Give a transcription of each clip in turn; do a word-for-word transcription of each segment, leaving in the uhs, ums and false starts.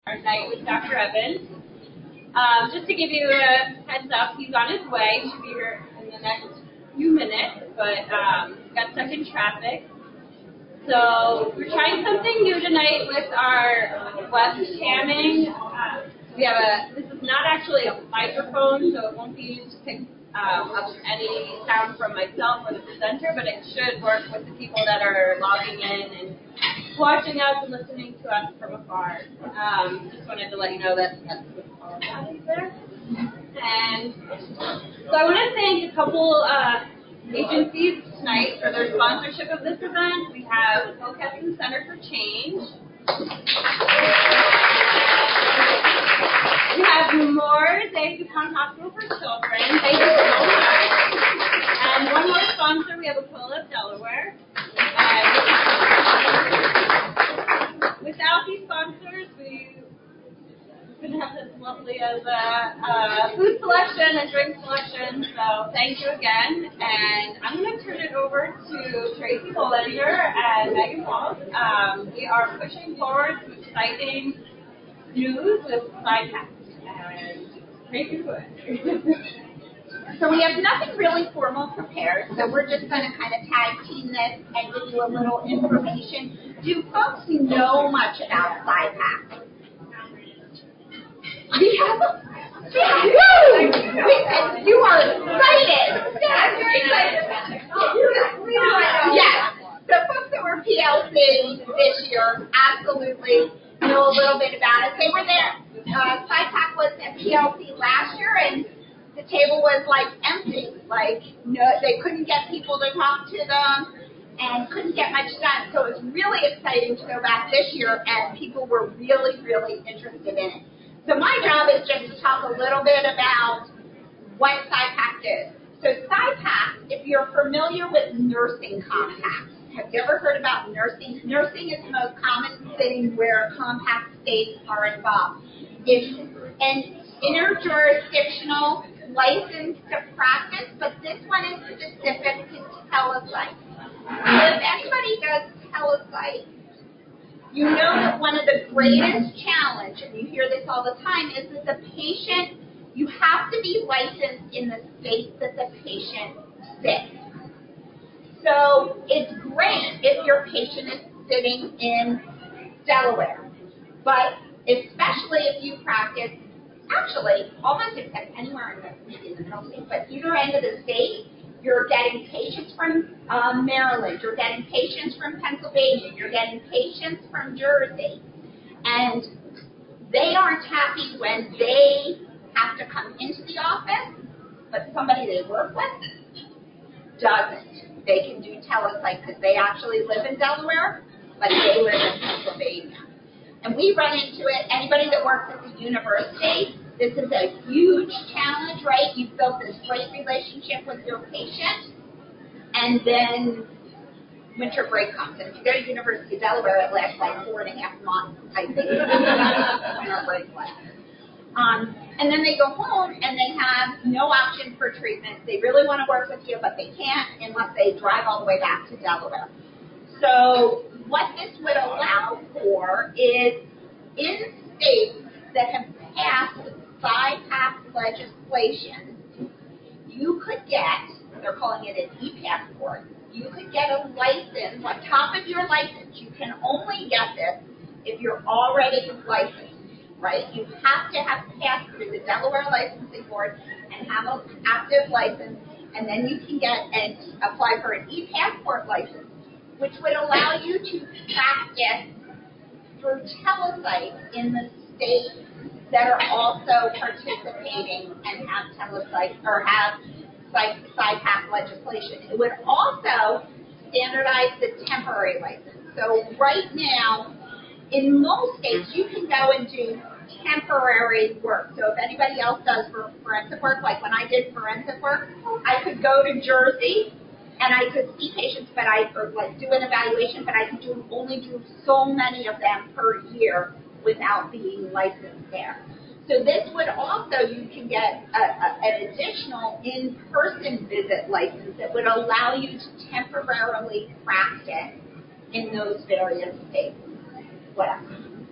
Our night with Doctor Evans. Um, just to give you a heads up, he's on his way. He should be here in the next few minutes, but um, got stuck in traffic. So we're trying something new tonight with our webcamming. Uh, we have a. This is not actually a microphone, so it won't be used to pick um, up any sound from myself or the presenter, but it should work with the people that are logging in and watching us and listening to us from afar. Um, just wanted to let you know that that's what's all about there. And so I want to thank a couple uh, agencies tonight for their sponsorship of this event. We have Hockessin Center for Change. We have Moores DuPont Hospital for Children. Thank you so much. And one more sponsor, we have Aquila of Delaware. And without these sponsors, we couldn't have this lovely as a uh, food selection and drink selection. So thank you again. And I'm going to turn it over to Tracy Bollinger and Megan Walsh. Um, we are pushing forward some exciting news with SciPact. And Tracy, go ahead. So we have nothing really formal prepared, so we're just going to kind of tag team this and give you a little information. Do folks know much about SciPact? We have a Woo! You are excited. Yeah, very excited. Yes. So folks that were P L C this year absolutely know a little bit about it. They were there. Uh, SciPact was at P L C last year, and the table was like empty. Like no, they couldn't get people to talk to them and couldn't get much done. So it was really exciting to go back this year, and people were really, really interested in it. So my job is just to talk a little bit about what SciPact is. So SciPact, if you're familiar with nursing compacts, have you ever heard about nursing? Nursing is the most common thing where compact states are involved. It's an interjurisdictional license to practice, but this one is specific to telepsych. So if anybody does telepsych, you know that one of the greatest challenge, and you hear this all the time, is that the patient, you have to be licensed in the state that the patient sits. So it's great if your patient is sitting in Delaware, but especially if you practice, actually, almost except anywhere in the, in the middle state, but either end of the state, you're getting patients from um, Maryland, you're getting patients from Pennsylvania, you're getting patients from Jersey, and they aren't happy when they have to come into the office, but somebody they work with doesn't. They can do telepsych because they actually live in Delaware, but they live in Pennsylvania. And we run into it, anybody that works at the university, this is a huge challenge, right? You've built this great relationship with your patient, and then winter break comes. And if you go to the University of Delaware, it lasts like four and a half months, I think. Winter break lasts. Um, and then they go home, and they have no option for treatment. They really want to work with you, but they can't unless they drive all the way back to Delaware. So what this would allow for is in states that have passed SciPact legislation, you could get, they're calling it an e-passport, you could get a license, on top of your license, you can only get this if you're already licensed, right? You have to have passed through the Delaware Licensing Board and have an active license, and then you can get and apply for an e-passport license, which would allow you to practice through telepsych in the states that are also participating and have telepsych or have SciPact legislation. It would also standardize the temporary license. So right now, in most states, you can go and do temporary work. So if anybody else does forensic work, like when I did forensic work, I could go to Jersey and I could see patients, but I or like do an evaluation, but I could do only do so many of them per year without being licensed there. So this would also, you can get a, a, an additional in-person visit license that would allow you to temporarily practice in those various states. What else?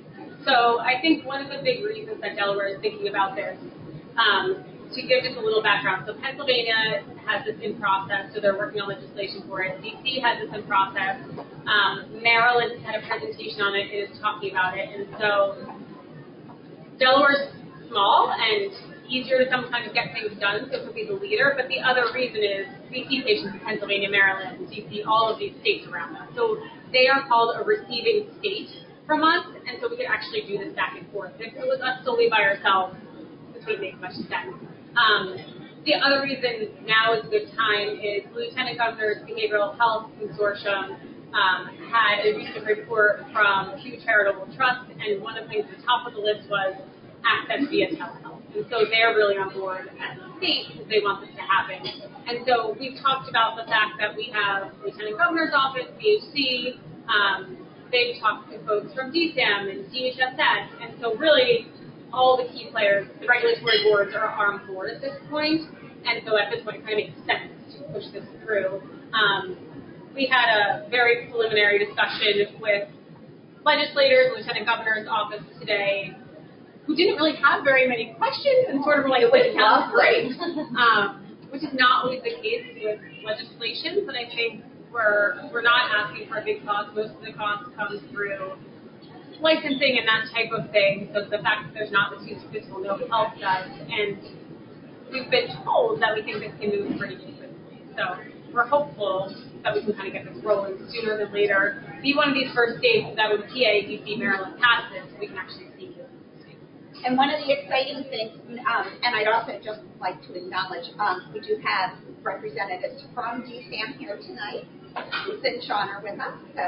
So I think one of the big reasons that Delaware is thinking about this, um, to give just a little background, so Pennsylvania has this in process, so they're working on legislation for it. D C has this in process. Um, Maryland had a presentation on it and is talking about it. And so Delaware's small and easier to sometimes get things done, so it could be the leader. But the other reason is we see patients in Pennsylvania, Maryland, D C, all of these states around us. So they are called a receiving state from us, and so we could actually do this back and forth. If it was us solely by ourselves, this wouldn't make much sense. Um, the other reason now is a good time is Lieutenant Governor's Behavioral Health Consortium um, had a recent report from Pew Charitable Trust, and one of the things at the top of the list was access via telehealth. And so they're really on board as a state because they want this to happen. And so we've talked about the fact that we have Lieutenant Governor's Office, B H C, um, they've talked to folks from D SAM and D H S S, and so really all the key players, the regulatory boards are, are on board at this point, and so at this point it kind of makes sense to push this through. Um, we had a very preliminary discussion with legislators, Lieutenant Governor's office today, who didn't really have very many questions and sort of were like, it was lovely. um, which is not always the case with legislation, but I think we're, we're not asking for a big cost. Most of the cost comes through licensing and that type of thing, so the fact that there's not this huge physical no health does, and we've been told that we think this can move pretty quickly. So we're hopeful that we can kind of get this rolling sooner than later. Be one of these first states that when P A, D C, Maryland pass this, we can actually see this. And one of the exciting things, um, and I'd also just like to acknowledge, um, we do have representatives from D SAM here tonight. Lisa and Sean are with us. So.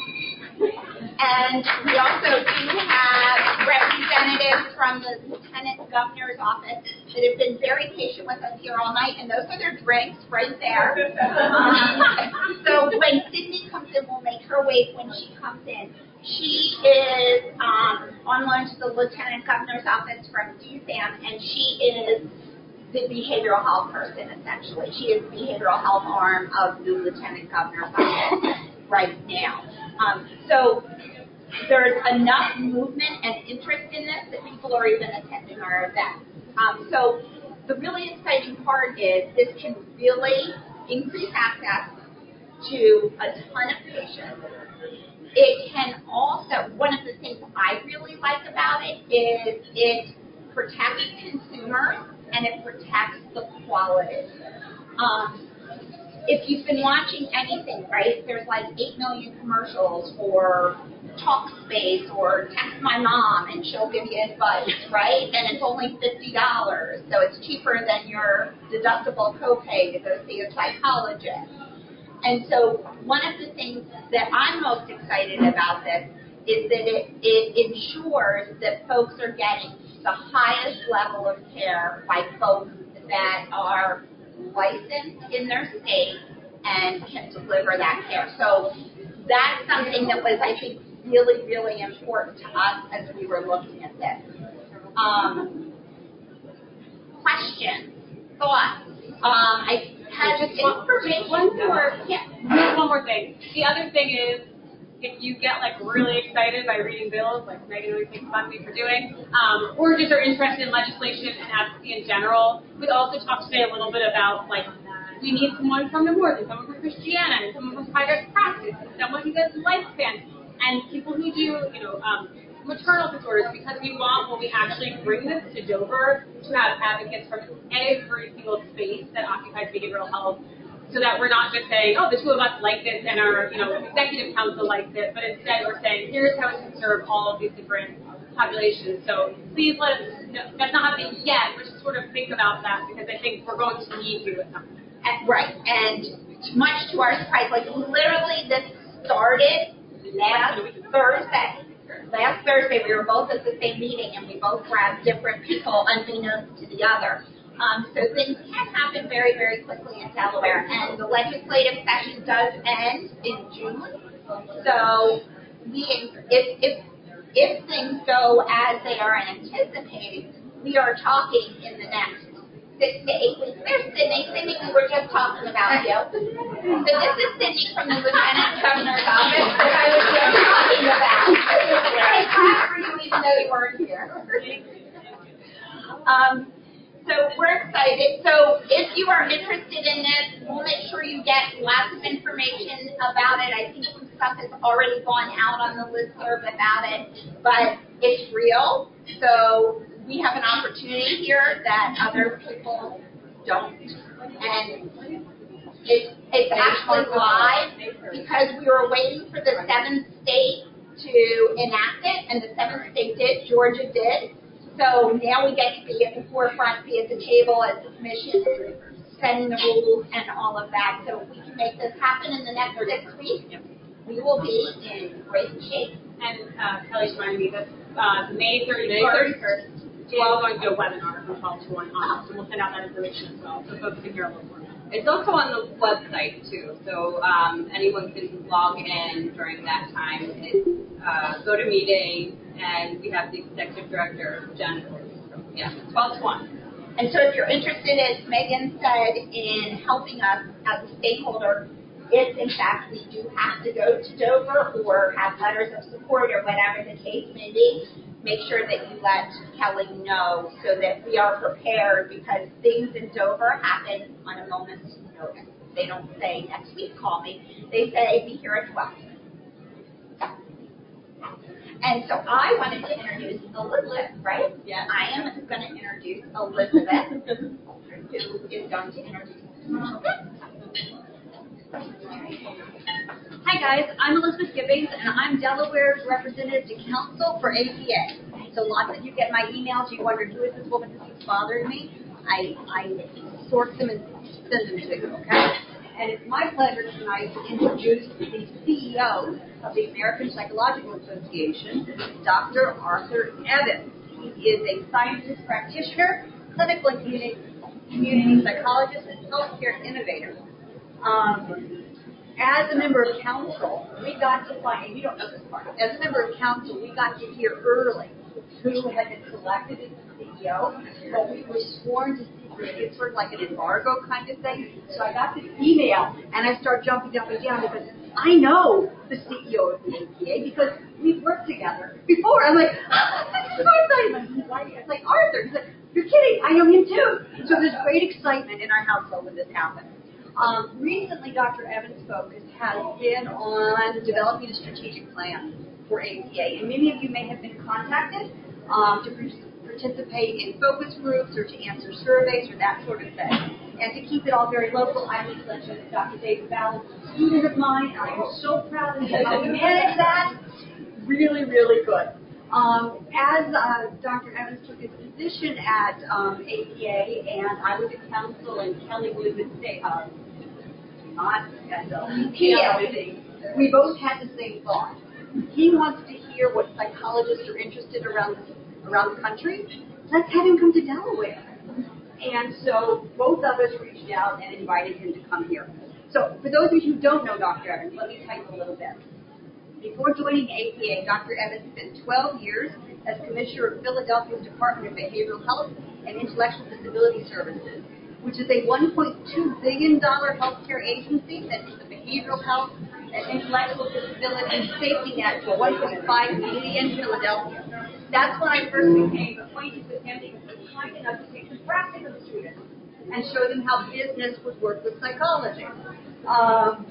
And we also do have representatives from the Lieutenant Governor's office that have been very patient with us here all night, and those are their drinks right there. Um, so when Sydney comes in, we'll make her wait when she comes in. She is um, on loan to the Lieutenant Governor's office from D SAM, and she is the behavioral health person, essentially. She is the behavioral health arm of the Lieutenant Governor's office right now. Um, so there's enough movement and interest in this that people are even attending our event. Um, so the really exciting part is this can really increase access to a ton of patients. It can also, one of the things I really like about it is it protects consumers and it protects the quality. Um, if you've been watching anything, right, there's like eight million commercials for Talkspace or text my mom and she'll give you advice, right? And it's only fifty dollars, so it's cheaper than your deductible copay to go see a psychologist. And so one of the things that I'm most excited about this is that it, it ensures that folks are getting the highest level of care by folks that are licensed in their state and can deliver that care. So that's something that was, I think, really, really important to us as we were looking at this. Um, questions, thoughts? Um, I had just information. One more, yeah, just one more thing. The other thing is, if you get like really excited by reading bills, like Megan always makes fun of me for doing, um, or just are interested in legislation and advocacy in general, we also talked today a little bit about like we need someone from the Morgan, someone from Christiana, and someone from private practice, and someone who does lifespan, and people who do, you know, um, maternal disorders, because we want, when we actually bring this to Dover, to have advocates from every single space that occupies behavioral health, so that we're not just saying, oh, the two of us like this and our, you know, executive council likes it, but instead we're saying, here's how it can serve all of these different populations. So please let us know. That's not happening yet, but just sort of think about that, because I think we're going to need you at some point. And, right, and much to our surprise, like literally this started last Thursday. Last Thursday, we were both at the same meeting, and we both grabbed different people unbeknownst to the other. Um, so things can happen very, very quickly in Delaware, and the legislative session does end in June. So we, if, if, if things go as they are anticipating, we are talking in the next six to eight weeks. There's Sydney. Sydney, we were just talking about you. So this is Sydney from the Lieutenant Governor's office that I was just talking about. I clap for you even though you weren't here. Um, so we're excited. So if you are interested in this, we'll make sure you get lots of information about it. I think some stuff has already gone out on the listserv about it, but it's real. So we have an opportunity here that other people don't. And it's, it's actually live because we were waiting for the seventh state to enact it, and the seventh state did, Georgia did. So now we get to be at the forefront, be at the table as the commission, setting the rules and all of that. So if we can make this happen in the next six weeks, we will be in great shape. And uh, Kelly's reminding me that uh, May thirty-first, we're all going to do a webinar from twelve to one on this, and we'll send out that information as well, so folks can hear a little more. It's also on the website, too, so um, anyone can log in during that time. It's uh, GoToMeeting, and we have the executive director, Jen. Yeah, twelve to one. And so if you're interested, as Megan said, in helping us as a stakeholder, if in fact we do have to go to Dover or have letters of support or whatever the case may be, make sure that you let Kelly know so that we are prepared, because things in Dover happen on a moment's notice. They don't say, next week call me. They say, be here at twelve. And so I wanted to introduce Elizabeth, right? Yes. I am going to introduce Elizabeth, who is going to introduce Elizabeth. Hi guys, I'm Elizabeth Gibbings, and I'm Delaware's representative to council for A P A. So lots of you get my emails, you wonder who is this woman who keeps bothering me. I, I sort them and send them to you, okay? And it's my pleasure tonight to introduce the C E O of the American Psychological Association, Doctor Arthur Evans. He is a scientist practitioner, clinical and community, community psychologist, and healthcare innovator. Um, As a member of council, we got to find, and you don't know this part, as a member of council, we got to hear early who had been selected as the C E O, but we were sworn to secrecy. It's sort of like an embargo kind of thing. So I got this email, and I start jumping up and down because I know the C E O of the A P A because we've worked together before. I'm like, oh, I'm so excited. He's like, it's like, Arthur. He's like, you're kidding. I know him too. So there's great excitement in our household when this happened. Um, recently, Doctor Evans' focus has been on developing a strategic plan for A P A, and many of you may have been contacted um, to participate in focus groups or to answer surveys or that sort of thing. And to keep it all very local, I would let you that Doctor David Bell is a student of mine, and I am so proud of how we managed that. Really, really good. Um, as uh, Doctor Evans took his position at um, A P A, and I was at council, and Kelly was at state. Uh, Not at the P L C. We both had the same thought. He wants to hear what psychologists are interested around around the country. Let's have him come to Delaware. And so both of us reached out and invited him to come here. So for those of you who don't know Doctor Evans, let me tell you a little bit. Before joining A P A, Doctor Evans spent twelve years as Commissioner of Philadelphia's Department of Behavioral Health and Intellectual Disability Services, which is a one point two billion dollars healthcare agency that is the behavioral health and intellectual disability safety net for one point five million Philadelphia. That's when I first became acquainted with him because he was kind enough to take some practicum students and show them how business would work with psychology. Um,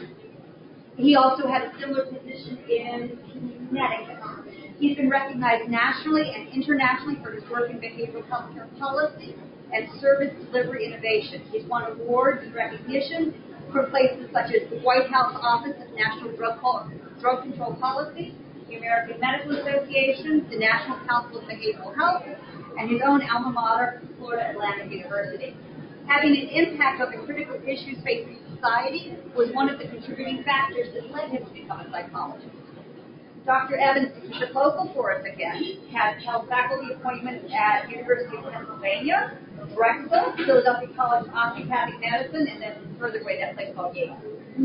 he also had a similar position in Connecticut. He's been recognized nationally and internationally for his work in behavioral healthcare policy and service delivery innovation. He's won awards and recognition from places such as the White House Office of National Drug, Pol- Drug Control Policy, the American Medical Association, the National Council of Behavioral Health, and his own alma mater, Florida Atlantic University. Having an impact on the critical issues facing society was one of the contributing factors that led him to become a psychologist. Doctor Evans is local for us again, has held faculty appointments at University of Pennsylvania, Drexel, Philadelphia College of Osteopathic Medicine, and then further away, that place called Yale.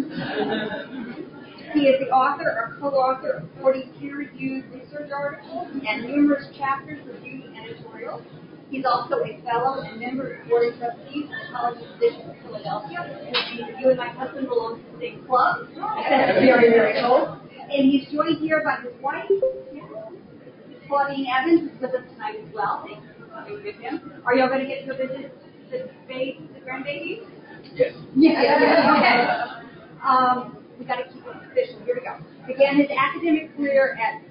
He is the author or co-author of forty peer-reviewed research articles and numerous chapters, reviews, and editorials. He's also a fellow and member of the Board of Trustees of the College of Physicians of Philadelphia, which means that you and my husband belong to the same club. That's very, very cool. And he's joined here by his wife, Claudine Evans, is with us tonight as well. Thank you for coming with him. Are y'all going to get to visit the, baby, the grandbabies? Yes. Yes. Okay. Um, we got to keep it official. Here we go. Began his academic career at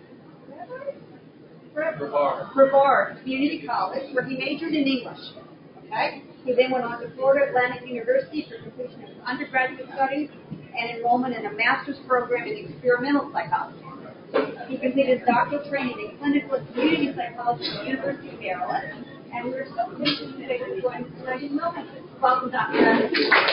Brevard. Brevard Community College, where he majored in English. Okay. He then went on to Florida Atlantic University for completion of his undergraduate studies and enrollment in a master's program in experimental psychology. He completed his doctoral training in clinical and community psychology at the University of Maryland, and we're so pleased to say that he's joining us tonight in Melbourne. Welcome, Doctor Evans.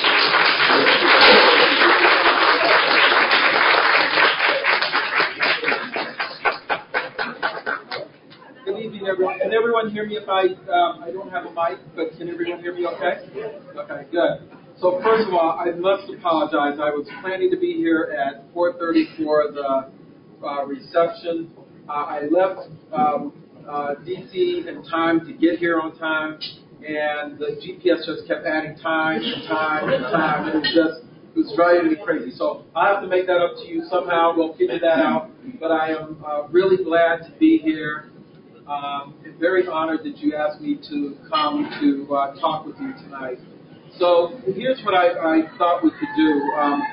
Good evening, everyone. Can everyone hear me if I um, I don't have a mic, but can everyone hear me okay? Okay, good. So first of all, I must apologize. I was planning to be here at four thirty for the uh, reception. Uh, I left um, uh, D C in time to get here on time, and the G P S just kept adding time and time and time. It was just it was driving me crazy. So I have to make that up to you somehow. We'll figure that out. But I am uh, really glad to be here. Um, I'm very honored that you asked me to come to uh, talk with you tonight. So here's what I, I thought we could do. Um,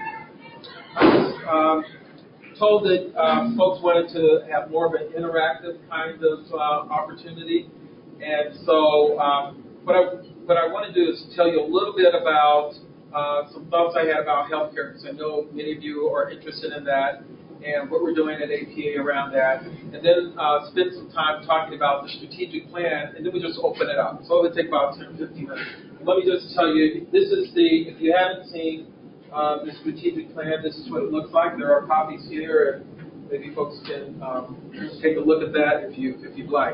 I was um, told that um, folks wanted to have more of an interactive kind of uh, opportunity, and so um, what I what I want to do is tell you a little bit about uh, some thoughts I had about healthcare, because I know many of you are interested in that, and what we're doing at A P A around that, and then uh, spend some time talking about the strategic plan, and then we just open it up. So it would take about ten, fifteen minutes. And let me just tell you, this is the, if you haven't seen uh, the strategic plan, this is what it looks like. There are copies here, and maybe folks can um, take a look at that if, you, if you'd like.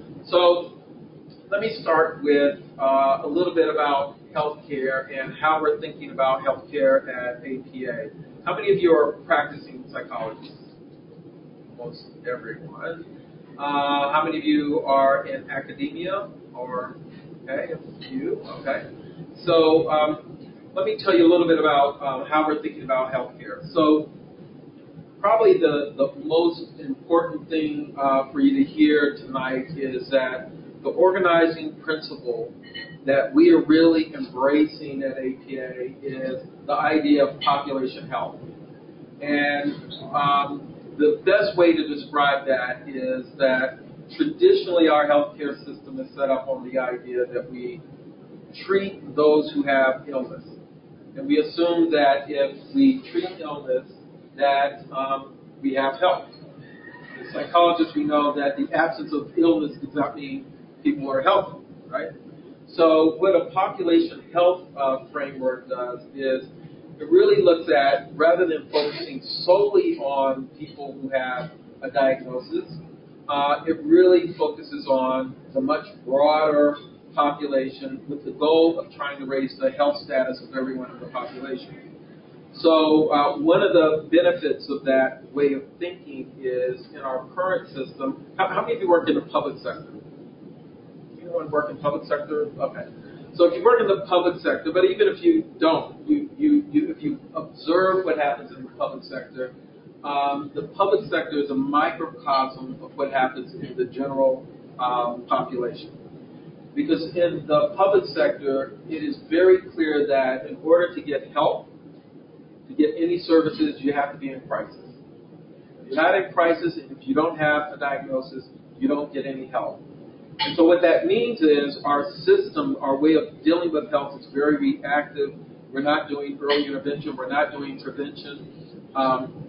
So let me start with uh, a little bit about healthcare and how we're thinking about healthcare at A P A. How many of you are practicing psychologists? Most everyone. Uh, how many of you are in academia? Or okay, a few. Okay. So um, let me tell you a little bit about um, how we're thinking about healthcare. So probably the, the most important thing uh, for you to hear tonight is that the organizing principle that we are really embracing at A P A is the idea of population health. And um, the best way to describe that is that traditionally our healthcare system is set up on the idea that we treat those who have illness. And we assume that if we treat illness, that um, we have health. As psychologists, we know that the absence of illness does not mean people are healthy, right? So what a population health uh, framework does is it really looks at, rather than focusing solely on people who have a diagnosis, uh, it really focuses on the much broader population with the goal of trying to raise the health status of everyone in the population. So uh, one of the benefits of that way of thinking is in our current system, how, how many of you work in the public sector? Anyone work in public sector? Okay. So if you work in the public sector, but even if you don't, you, you, you if you observe what happens in the public sector, um, the public sector is a microcosm of what happens in the general um, population. Because in the public sector, it is very clear that in order to get help, to get any services, you have to be in crisis. If you're not in crisis, and if you don't have a diagnosis, you don't get any help. And so what that means is our system, our way of dealing with health is very reactive. We're not doing early intervention. We're not doing prevention. Um,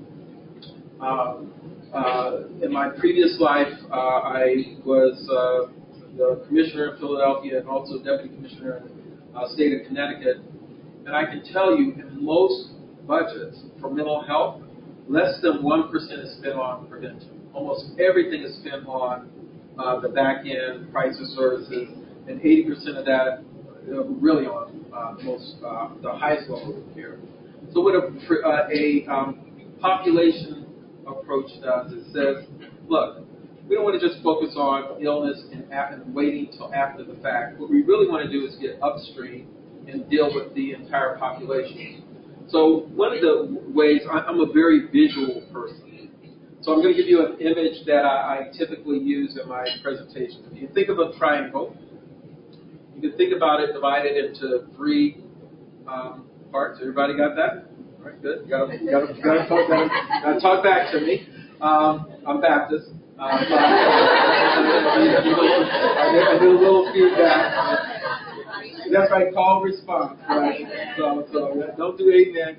uh, uh, in my previous life, uh, I was uh, the commissioner in Philadelphia and also deputy commissioner in the uh, state of Connecticut. And I can tell you, in most budgets for mental health, less than one percent is spent on prevention. Almost everything is spent on uh, the back end, crisis services, and eighty percent of that uh, really on uh, the most, uh, the highest level of care. So what a, uh, a um, population approach does is says, look, we don't want to just focus on illness and, and waiting until after the fact. What we really want to do is get upstream and deal with the entire population. So one of the ways, I'm a very visual person. So I'm going to give you an image that I, I typically use in my presentation. If you think of a triangle, you can think about it divided into three um, parts. Everybody got that? All right, good. You got to you got to got to talk, got to talk back to me. Um, I'm Baptist. Um, so I, I do a little feedback. That's right, call and response, right? So, so don't do amen.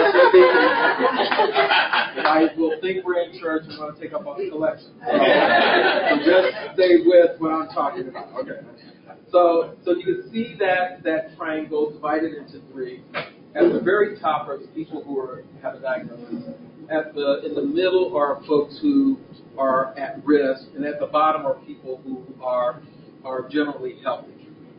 I will think we're in church and want to take up on the collection. So, so just stay with what I'm talking about. Okay. So, so you can see that that triangle divided into three. At the very top are the people who are, have a diagnosis. At the in the middle are folks who are at risk, and at the bottom are people who are are generally healthy.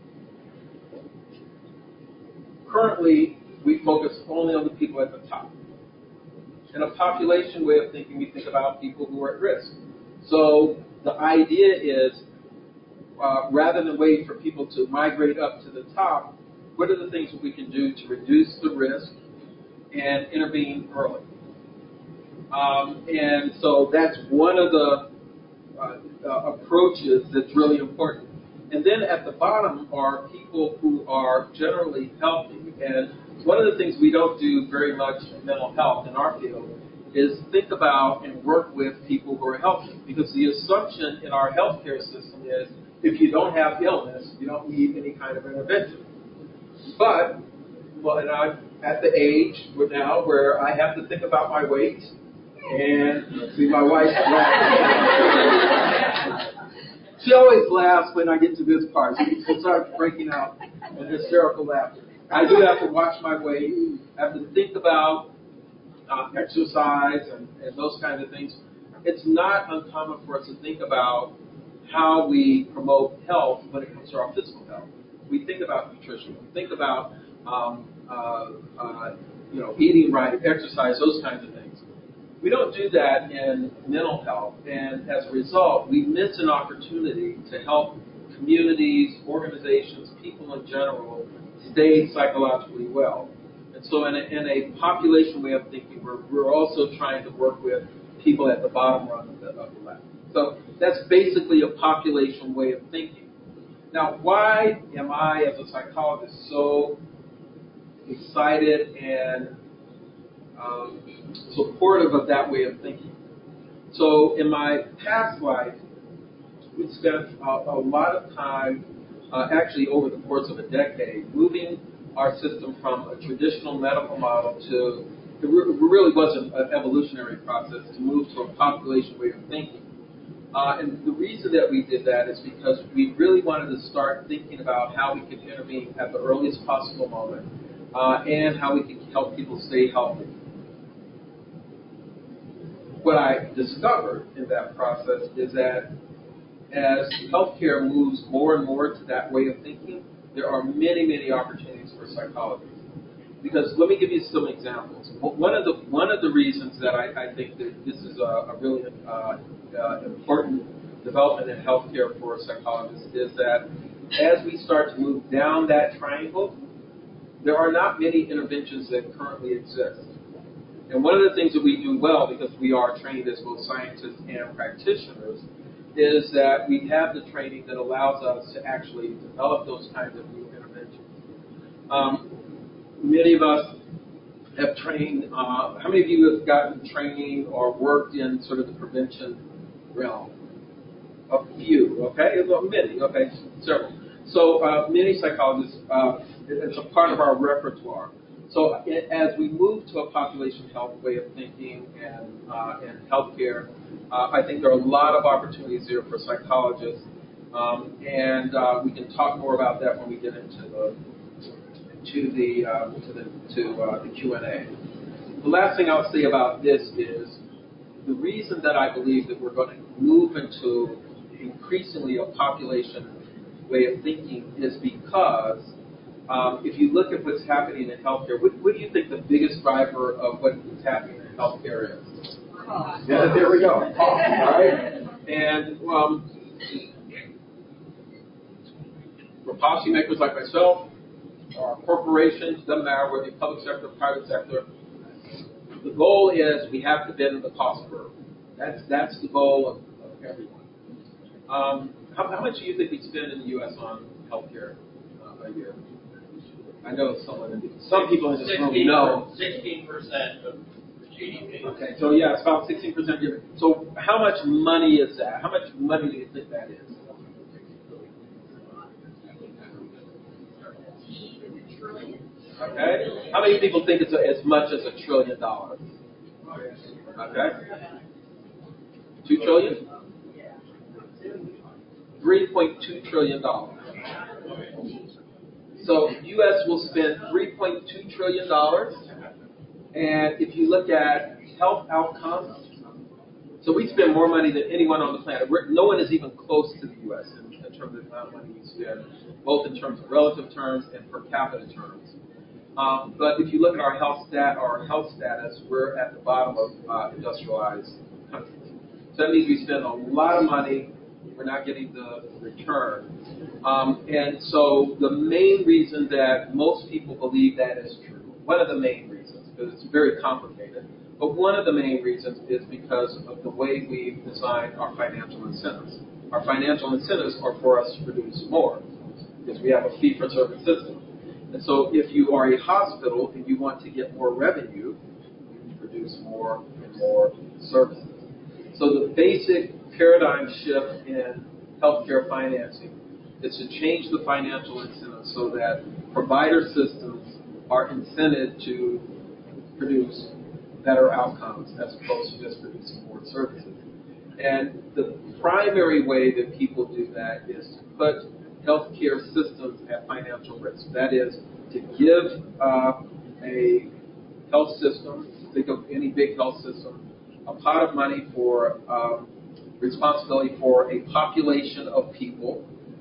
Currently, we focus only on the people at the top. In a population way of thinking, we think about people who are at risk. So the idea is, uh, rather than waiting for people to migrate up to the top, what are the things that we can do to reduce the risk and intervene early? Um, and so that's one of the uh, uh, approaches that's really important. And then at the bottom are people who are generally healthy. And one of the things we don't do very much in mental health in our field is think about and work with people who are healthy. Because the assumption in our healthcare system is if you don't have illness, you don't need any kind of intervention. But, well, and I'm at the age now where I have to think about my weight. And see, my wife laughs. She always laughs when I get to this part. She starts breaking out in hysterical laughter. I do have to watch my weight. I have to think about uh, exercise and, and those kinds of things. It's not uncommon for us to think about how we promote health when it comes to our physical health. We think about nutrition. We think about um, uh, uh, you know, eating right, exercise, those kinds of things. We don't do that in mental health, and as a result, we miss an opportunity to help communities, organizations, people in general stay psychologically well. And so in a, in a population way of thinking, we're, we're also trying to work with people at the bottom rung of the, of the ladder. So that's basically a population way of thinking. Now, why am I, as a psychologist, so excited and um, supportive of that way of thinking? So in my past life, we spent a, a lot of time, uh, actually over the course of a decade, moving our system from a traditional medical model to, it really wasn't an evolutionary process, to move to a population way of thinking. Uh, and the reason that we did that is because we really wanted to start thinking about how we could intervene at the earliest possible moment uh, and how we could help people stay healthy. What I discovered in that process is that as healthcare moves more and more to that way of thinking, there are many, many opportunities for psychologists. Because let me give you some examples. One of the one of the reasons that I, I think that this is a, a really uh, uh, important development in healthcare for psychologists is that as we start to move down that triangle, there are not many interventions that currently exist. And one of the things that we do well, because we are trained as both scientists and practitioners, is that we have the training that allows us to actually develop those kinds of new interventions. Um, many of us have trained, uh, how many of you have gotten training or worked in sort of the prevention realm? A few, okay? Many, okay, several. So uh, many psychologists, uh, it's a part of our repertoire. So as we move to a population health way of thinking and, uh, and healthcare, uh, I think there are a lot of opportunities here for psychologists, um, and uh, we can talk more about that when we get into the to the uh, to the to uh, the Q and A. The last thing I'll say about this is the reason that I believe that we're going to move into increasingly a population way of thinking is because Um, if you look at what's happening in healthcare, what, what do you think the biggest driver of what is happening in healthcare is? Yeah, there we go. All right. And um, for policymakers like myself, or corporations, doesn't matter whether you're public sector, private sector, the goal is we have to bend the cost curve. That's that's the goal of, of everyone. Um, how, how much do you think we spend in the U S on healthcare uh, a year? I know someone, some people in this room know. sixteen percent of G D P. Okay, so yeah, it's about sixteen percent. So how much money is that? How much money do you think that is? Okay. How many people think it's a, as much as a trillion dollars? Okay. Two trillion? three point two trillion dollars. So U S will spend three point two trillion dollars. And if you look at health outcomes, so we spend more money than anyone on the planet. We're, no one is even close to the U S in, in terms of the amount of money we spend, both in terms of relative terms and per capita terms. Um, but if you look at our health stat, our health status, we're at the bottom of uh, industrialized countries. So that means we spend a lot of money, we're not getting the return. Um, and so the main reason that most people believe that is true, one of the main reasons, because it's very complicated, but one of the main reasons is because of the way we've designed our financial incentives. Our financial incentives are for us to produce more, because we have a fee-for-service system. And so if you are a hospital and you want to get more revenue, you can produce more and more services. So the basic paradigm shift in healthcare financing is to change the financial incentives so that provider systems are incented to produce better outcomes as opposed to just producing more services. And the primary way that people do that is to put healthcare systems at financial risk. That is, to give uh, a health system, think of any big health system, a pot of money for um, responsibility for a population of people.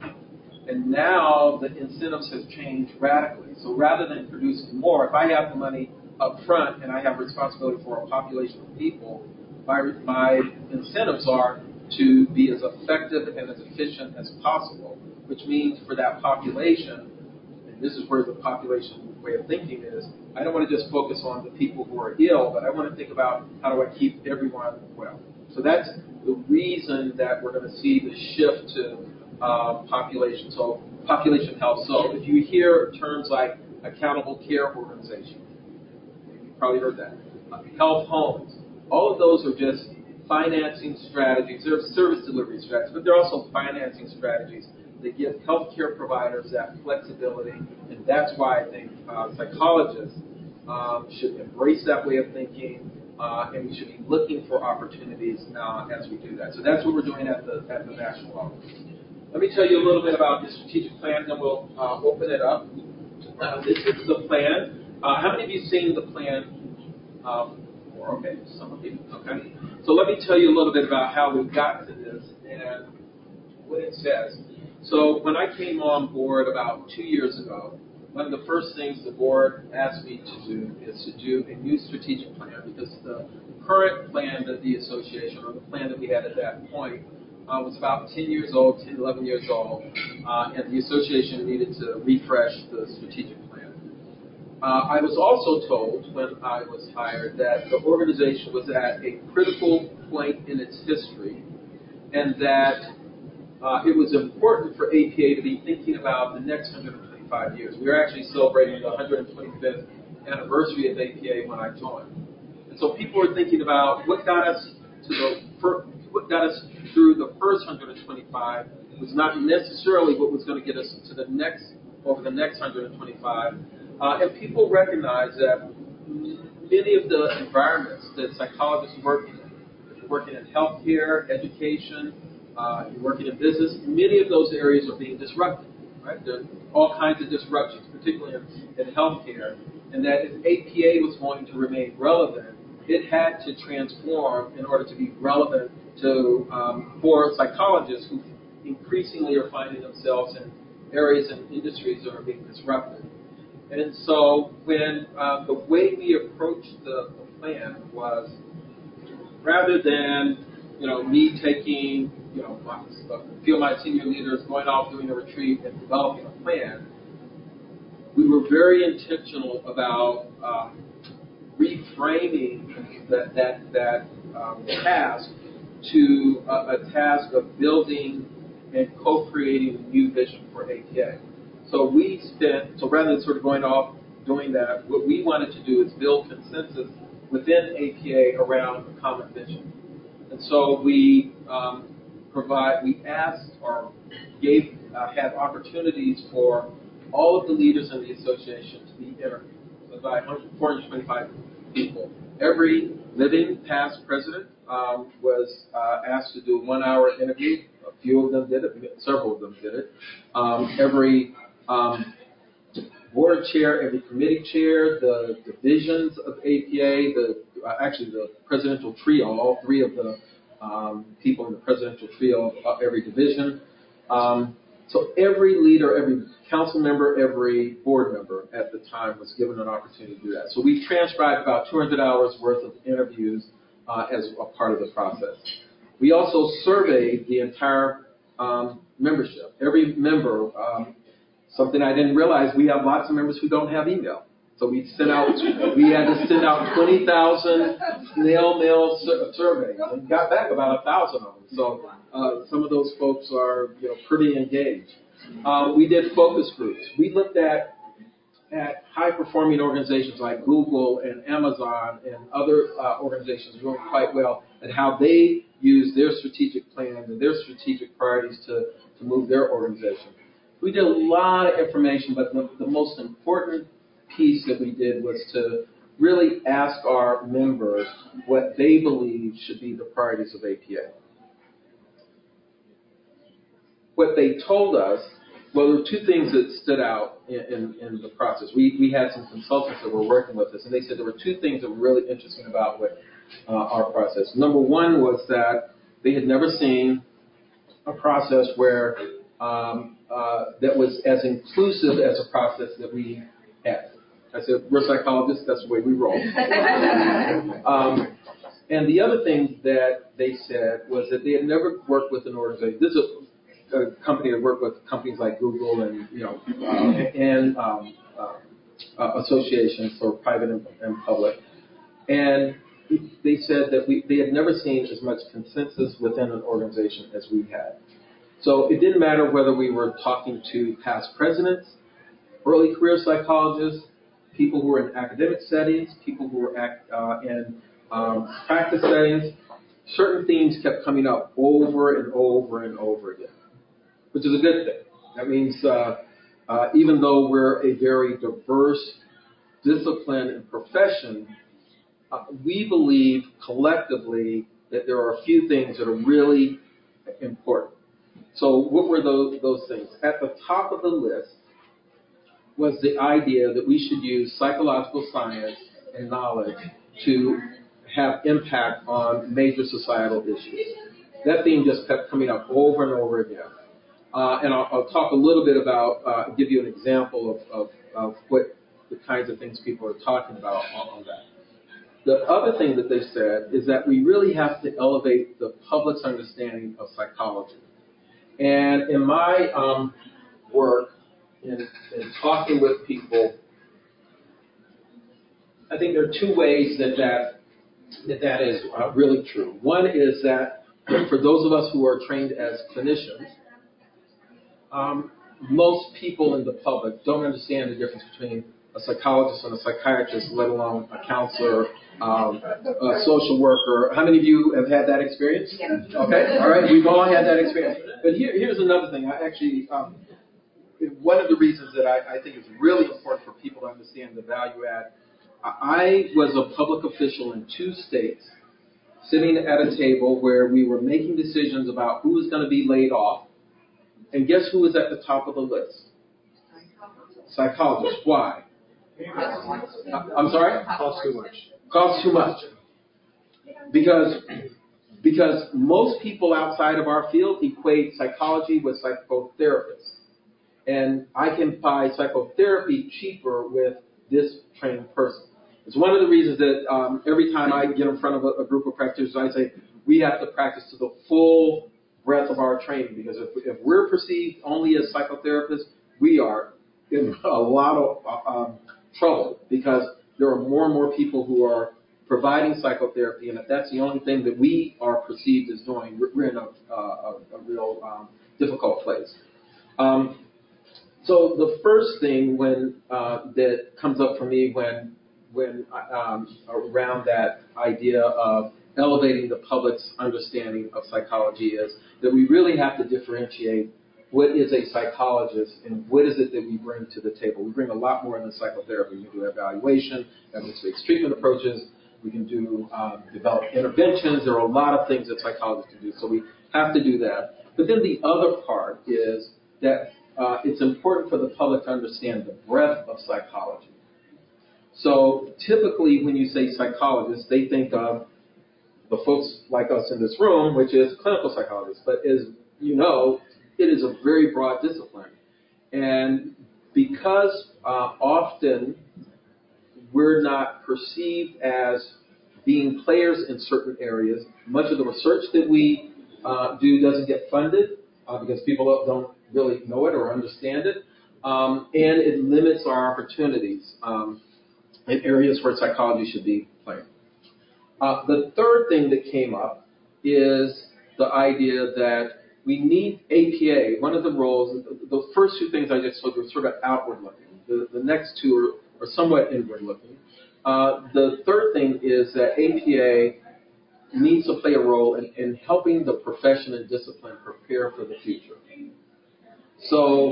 And now the incentives have changed radically. So rather than producing more, if I have the money up front and I have responsibility for a population of people, my, my incentives are to be as effective and as efficient as possible, which means for that population, and this is where the population way of thinking is, I don't want to just focus on the people who are ill, but I want to think about how do I keep everyone well. So that's the reason that we're going to see the shift to uh, population, so population health. So if you hear terms like accountable care organization, you've probably heard that, uh, health homes, all of those are just financing strategies. They're service delivery strategies, but they're also financing strategies that give healthcare providers that flexibility, and that's why I think uh, psychologists um, should embrace that way of thinking, uh, and we should be looking for opportunities uh, as we do that. So that's what we're doing at the at the national level. Let me tell you a little bit about the strategic plan, then we'll uh, open it up. Uh, this is the plan. Uh, how many of you seen the plan? Um, okay, some of you. Okay. So let me tell you a little bit about how we got to this and what it says. So when I came on board about two years ago, one of the first things the board asked me to do is to do a new strategic plan, because the current plan that the association, or the plan that we had at that point, uh, was about ten years old, ten, eleven years old, uh, and the association needed to refresh the strategic plan. Uh, I was also told when I was hired that the organization was at a critical point in its history, and that Uh, it was important for A P A to be thinking about the next one hundred twenty-five years. We were actually celebrating the one hundred twenty-fifth anniversary of A P A when I joined. And so people were thinking about what got us to the fir- what got us through the first one hundred twenty-five was not necessarily what was going to get us to the next over the next one hundred twenty-five. Uh, and people recognize that many of the environments that psychologists work in, if you're working in healthcare, education, Uh, you're working in business, many of those areas are being disrupted, right? There are all kinds of disruptions, particularly in, in healthcare, and that if A P A was going to remain relevant, it had to transform in order to be relevant to um, for psychologists who increasingly are finding themselves in areas and industries that are being disrupted. And so when uh, the way we approached the, the plan was, rather than you know, me taking, you know, my, a few of my senior leaders going off doing a retreat and developing a plan, we were very intentional about um, reframing that that that um, task to a, a task of building and co-creating a new vision for A P A. So we spent, so rather than sort of going off doing that, what we wanted to do is build consensus within A P A around a common vision. And so we um, provide, we asked or gave, uh, had opportunities for all of the leaders in the association to be interviewed. So by four hundred twenty-five people. Every living past president um, was uh, asked to do a one-hour interview. A few of them did it. Several of them did it. Um, every um, board chair, every committee chair, the divisions of A P A, the uh, actually the presidential trio, all three of the um, people in the presidential trio of every division. Um, so every leader, every council member, every board member at the time was given an opportunity to do that. So we transcribed about two hundred hours worth of interviews uh, as a part of the process. We also surveyed the entire um, membership. Every member, um, something I didn't realize, we have lots of members who don't have email. So we sent out, we had to send out twenty thousand snail mail sur- surveys and got back about a thousand of them. So uh, some of those folks are, you know, pretty engaged. Uh, we did focus groups. We looked at at high-performing organizations like Google and Amazon and other uh, organizations doing quite well and how they use their strategic plans and their strategic priorities to, to move their organization. We did a lot of information, but the, the most important piece that we did was to really ask our members what they believe should be the priorities of A P A. What they told us, well, there were two things that stood out in, in, in the process. We, we had some consultants that were working with us, and they said there were two things that were really interesting about what, uh, our process. Number one was that they had never seen a process where um, uh, that was as inclusive as a process that we had. I said, we're psychologists, that's the way we roll. um, and the other thing that they said was that they had never worked with an organization. This is a, a company that worked with companies like Google and, you know, uh, and um, uh, uh, associations for private and, and public. And they said that we, they had never seen as much consensus within an organization as we had. So it didn't matter whether we were talking to past presidents, early career psychologists, people who were in academic settings, people who were act, uh, in um, practice settings. Certain themes kept coming up over and over and over again, which is a good thing. That means uh, uh, even though we're a very diverse discipline and profession, uh, we believe collectively that there are a few things that are really important. So what were those, those things? At the top of the list was the idea that we should use psychological science and knowledge to have impact on major societal issues. That theme just kept coming up over and over again. Uh, and I'll, I'll talk a little bit about, uh, give you an example of, of, of what the kinds of things people are talking about on, on that. The other thing that they said is that we really have to elevate the public's understanding of psychology. And in my um, work, in, in talking with people, I think there are two ways that that, that, that is uh, really true. One is that for those of us who are trained as clinicians, um, most people in the public don't understand the difference between a psychologist and a psychiatrist, let alone a counselor, um, a social worker. How many of you have had that experience? Okay, all right, we've all had that experience. But here, here's another thing. I actually, um, one of the reasons that I, I think is really important for people to understand the value add. I was a public official in two states, sitting at a table where we were making decisions about who was going to be laid off. And guess who was at the top of the list? Psychologists. Why? I'm sorry? Costs too much. Costs too much. Because, because most people outside of our field equate psychology with psychotherapists. And I can buy psychotherapy cheaper with this trained person. It's one of the reasons that um, every time I get in front of a, a group of practitioners, I say, we have to practice to the full breadth of our training, because if, if we're perceived only as psychotherapists, we are in a lot of um, trouble, because there are more and more people who are providing psychotherapy, and if that's the only thing that we are perceived as doing, we're, we're in a, uh, a, a real um, difficult place. Um, so the first thing when uh, that comes up for me when when um, around that idea of elevating the public's understanding of psychology is that we really have to differentiate what is a psychologist and what is it that we bring to the table. We bring a lot more than psychotherapy. We can do evaluation, evidence-based treatment approaches. We can do um, develop interventions. There are a lot of things that psychologists can do, so we have to do that. But then the other part is that uh, it's important for the public to understand the breadth of psychology. So typically when you say psychologists, they think of the folks like us in this room, which is clinical psychologists. But as you know, it is a very broad discipline. And because uh, often we're not perceived as being players in certain areas, much of the research that we uh, do doesn't get funded uh, because people don't really know it or understand it. Um, and it limits our opportunities um, in areas where psychology should be playing. Uh, the third thing that came up is the idea that we need A P A. One of the roles, the first two things I just spoke were sort of outward looking. The, the next two are, are somewhat inward looking. Uh, the third thing is that A P A needs to play a role in, in helping the profession and discipline prepare for the future. So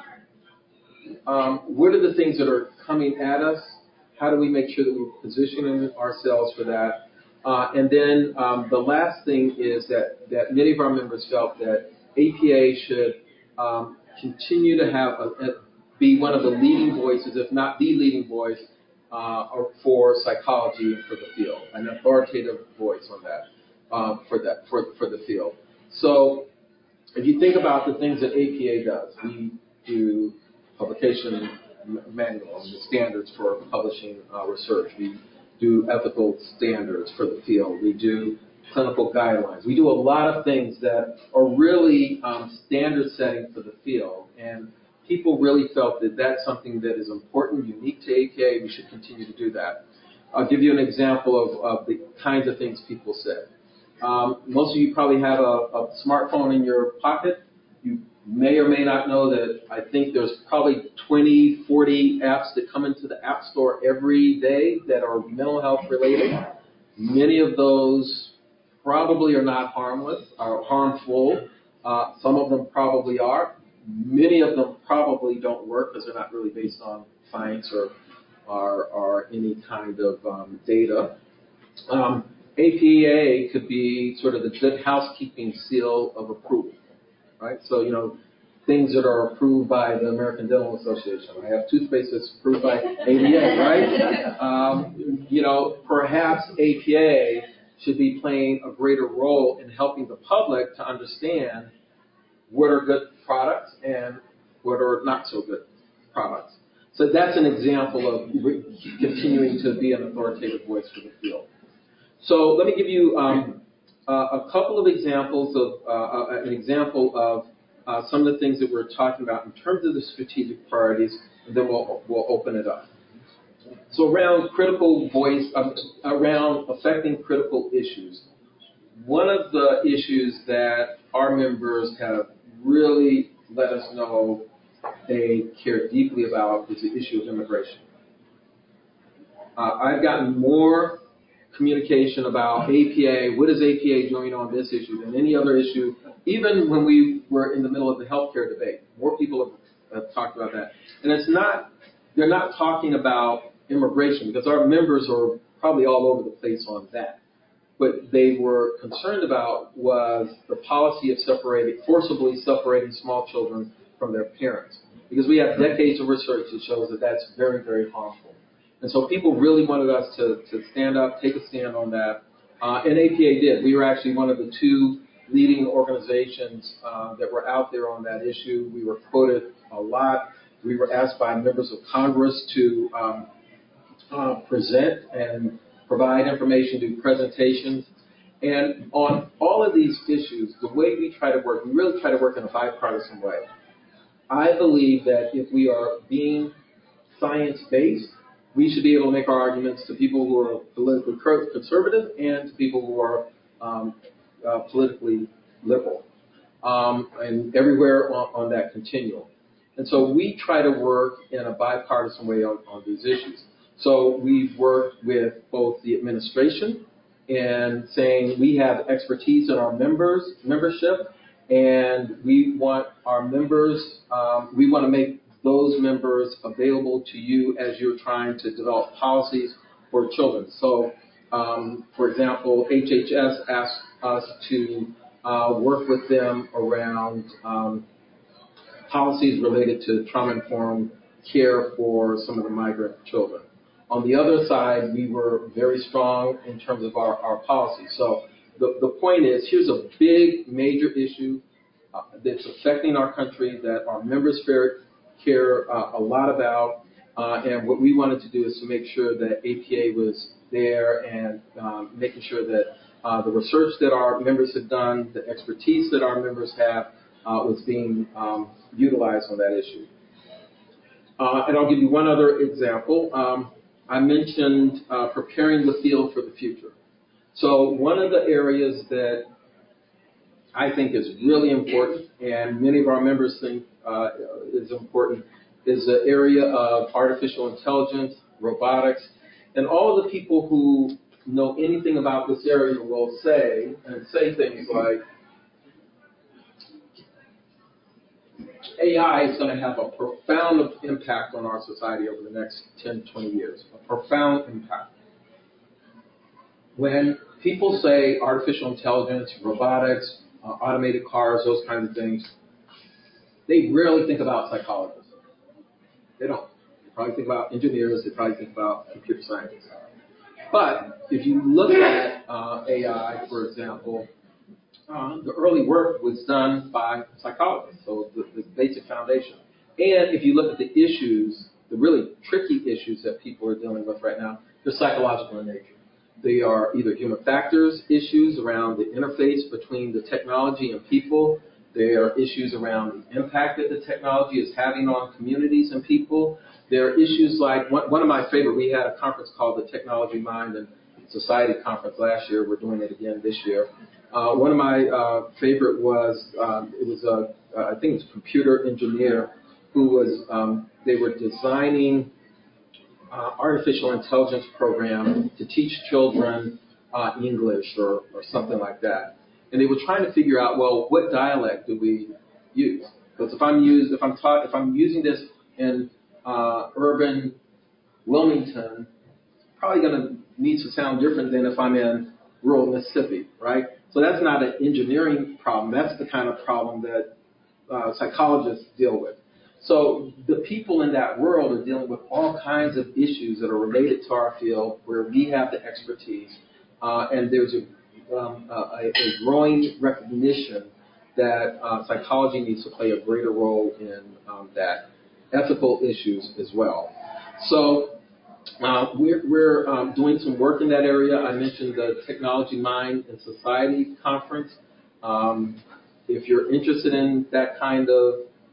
um, what are the things that are coming at us? How do we make sure that we position ourselves for that? Uh, and then um, the last thing is that, that many of our members felt that A P A should um, continue to have a, a, be one of the leading voices, if not the leading voice, uh, for psychology and for the field, an authoritative voice on that, um, for that for for the field. So if you think about the things that A P A does, we do publication manual and the standards for publishing uh, research. We do ethical standards for the field. We do clinical guidelines. We do a lot of things that are really um, standard setting for the field. And people really felt that that's something that is important, unique to A P A. We should continue to do that. I'll give you an example of, of the kinds of things people said. Um, most of you probably have a, a smartphone in your pocket. You may or may not know that I think there's probably twenty, forty apps that come into the App Store every day that are mental health related. Many of those probably are not harmless, are harmful. Uh, some of them probably are. Many of them probably don't work because they're not really based on science or, or, or any kind of um, data. Um, A P A could be sort of the good housekeeping seal of approval, right? So, you know, things that are approved by the American Dental Association. I have toothpaste that's approved by A D A, right? Um, you know, perhaps A P A should be playing a greater role in helping the public to understand what are good products and what are not so good products. So that's an example of continuing to be an authoritative voice for the field. So let me give you um, uh, a couple of examples of uh, uh, an example of uh, some of the things that we're talking about in terms of the strategic priorities, and then we'll we'll open it up. So around critical voice, um, around affecting critical issues, one of the issues that our members have really let us know they care deeply about is the issue of immigration. Uh, I've gotten more communication about A P A, what is A P A doing on this issue than any other issue, even when we were in the middle of the healthcare debate. More people have, have talked about that. And it's not, they're not talking about immigration because our members are probably all over the place on that. What they were concerned about was the policy of separating, forcibly separating small children from their parents. Because we have decades of research that shows that that's very, very harmful. And so people really wanted us to, to stand up, take a stand on that. Uh, and A P A did. We were actually one of the two leading organizations uh, that were out there on that issue. We were quoted a lot. We were asked by members of Congress to um, uh, present and provide information, do presentations. And on all of these issues, the way we try to work, we really try to work in a bipartisan way. I believe that if we are being science-based, we should be able to make our arguments to people who are politically conservative and to people who are um, uh, politically liberal, um, and everywhere on, on that continuum. And so we try to work in a bipartisan way on, on these issues. So we've worked with both the administration and saying we have expertise in our members membership, and we want our members, um, we want to make those members available to you as you're trying to develop policies for children. So, um, for example, H H S asked us to uh, work with them around um, policies related to trauma-informed care for some of the migrant children. On the other side, we were very strong in terms of our, our policy. So the, the point is, here's a big, major issue uh, that's affecting our country that our members care uh, a lot about. Uh, and what we wanted to do is to make sure that A P A was there and um, making sure that uh, the research that our members had done, the expertise that our members have, uh, was being um, utilized on that issue. Uh, and I'll give you one other example. Um, I mentioned uh, preparing the field for the future. So one of the areas that I think is really important, and many of our members think uh, is important, is the area of artificial intelligence, robotics, and all of the people who know anything about this area will say, and say things like, A I is going to have a profound impact on our society over the next ten, twenty years, a profound impact. When people say artificial intelligence, robotics, uh, automated cars, those kinds of things, they rarely think about psychologists. They don't. They probably think about engineers. They probably think about computer scientists. But if you look at uh, A I, for example, uh, the early work was done by psychologists, so the, the basic foundation. And if you look at the issues, the really tricky issues that people are dealing with right now, they're psychological in nature. They are either human factors issues around the interface between the technology and people. There are issues around the impact that the technology is having on communities and people. There are issues like, one, one of my favorite, we had a conference called the Technology Mind and Society Conference last year. We're doing it again this year. Uh, one of my uh, favorite was, um, it was a, uh, I think it was a computer engineer who was, um, they were designing uh, artificial intelligence program to teach children uh, English or, or something like that. And they were trying to figure out, well, what dialect do we use? Because if I'm use, if I'm taught, if I'm using this in uh, urban Wilmington, it's probably going to need to sound different than if I'm in rural Mississippi, right? So that's not an engineering problem. That's the kind of problem that uh, psychologists deal with. So the people in that world are dealing with all kinds of issues that are related to our field where we have the expertise, uh, and there's a Um, a, a growing recognition that uh, psychology needs to play a greater role in um, that, ethical issues as well. So uh, we're, we're um, doing some work in that area. I mentioned the Technology Mind and Society Conference. Um, if you're interested in that kind of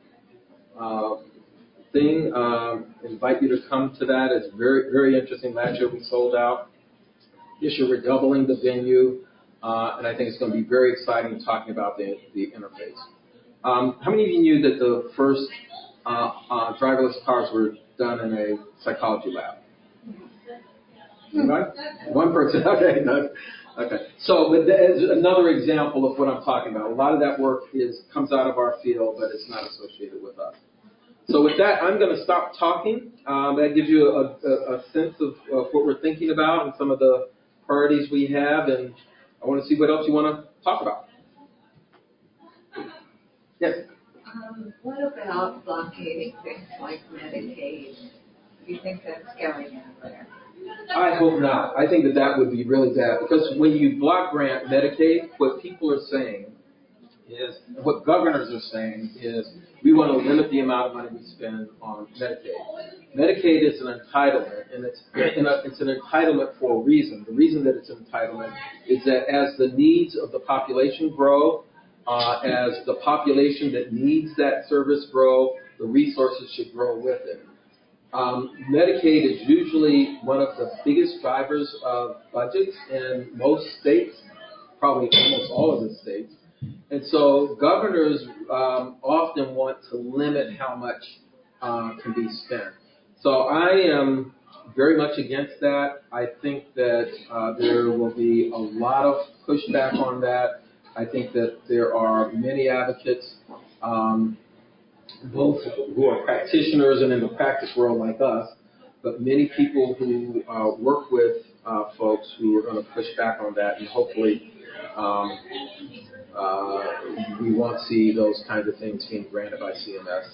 uh, thing, um, invite you to come to that. It's very, very interesting. Last year we sold out. This year we're doubling the venue. Uh, and I think it's going to be very exciting talking about the, the interface. Um, how many of you knew that the first uh, uh, driverless cars were done in a psychology lab? Anybody? One person. Okay. No. Okay. So but there's another example of what I'm talking about. A lot of that work is comes out of our field, but it's not associated with us. So with that, I'm going to stop talking. Um, that gives you a, a, a sense of, of what we're thinking about and some of the priorities we have, and I want to see what else you want to talk about. Yes? Um, what about blockading things like Medicaid? Do you think that's going anywhere? I hope not. I think that that would be really bad, because when you block grant Medicaid, what people are saying is, what governors are saying is, we want to limit the amount of money we spend on Medicaid. Medicaid is an entitlement, and it's, it's an entitlement for a reason. The reason that it's an entitlement is that as the needs of the population grow, uh, as the population that needs that service grow, the resources should grow with it. Um, Medicaid is usually one of the biggest drivers of budgets in most states, probably almost all of the states. And so governors um, often want to limit how much uh, can be spent. So I am very much against that. I think that uh, there will be a lot of pushback on that. I think that there are many advocates, um, both who are practitioners and in the practice world like us, but many people who uh, work with uh, folks who are going to push back on that, and hopefully um, uh, we won't see those kinds of things being granted by C M S.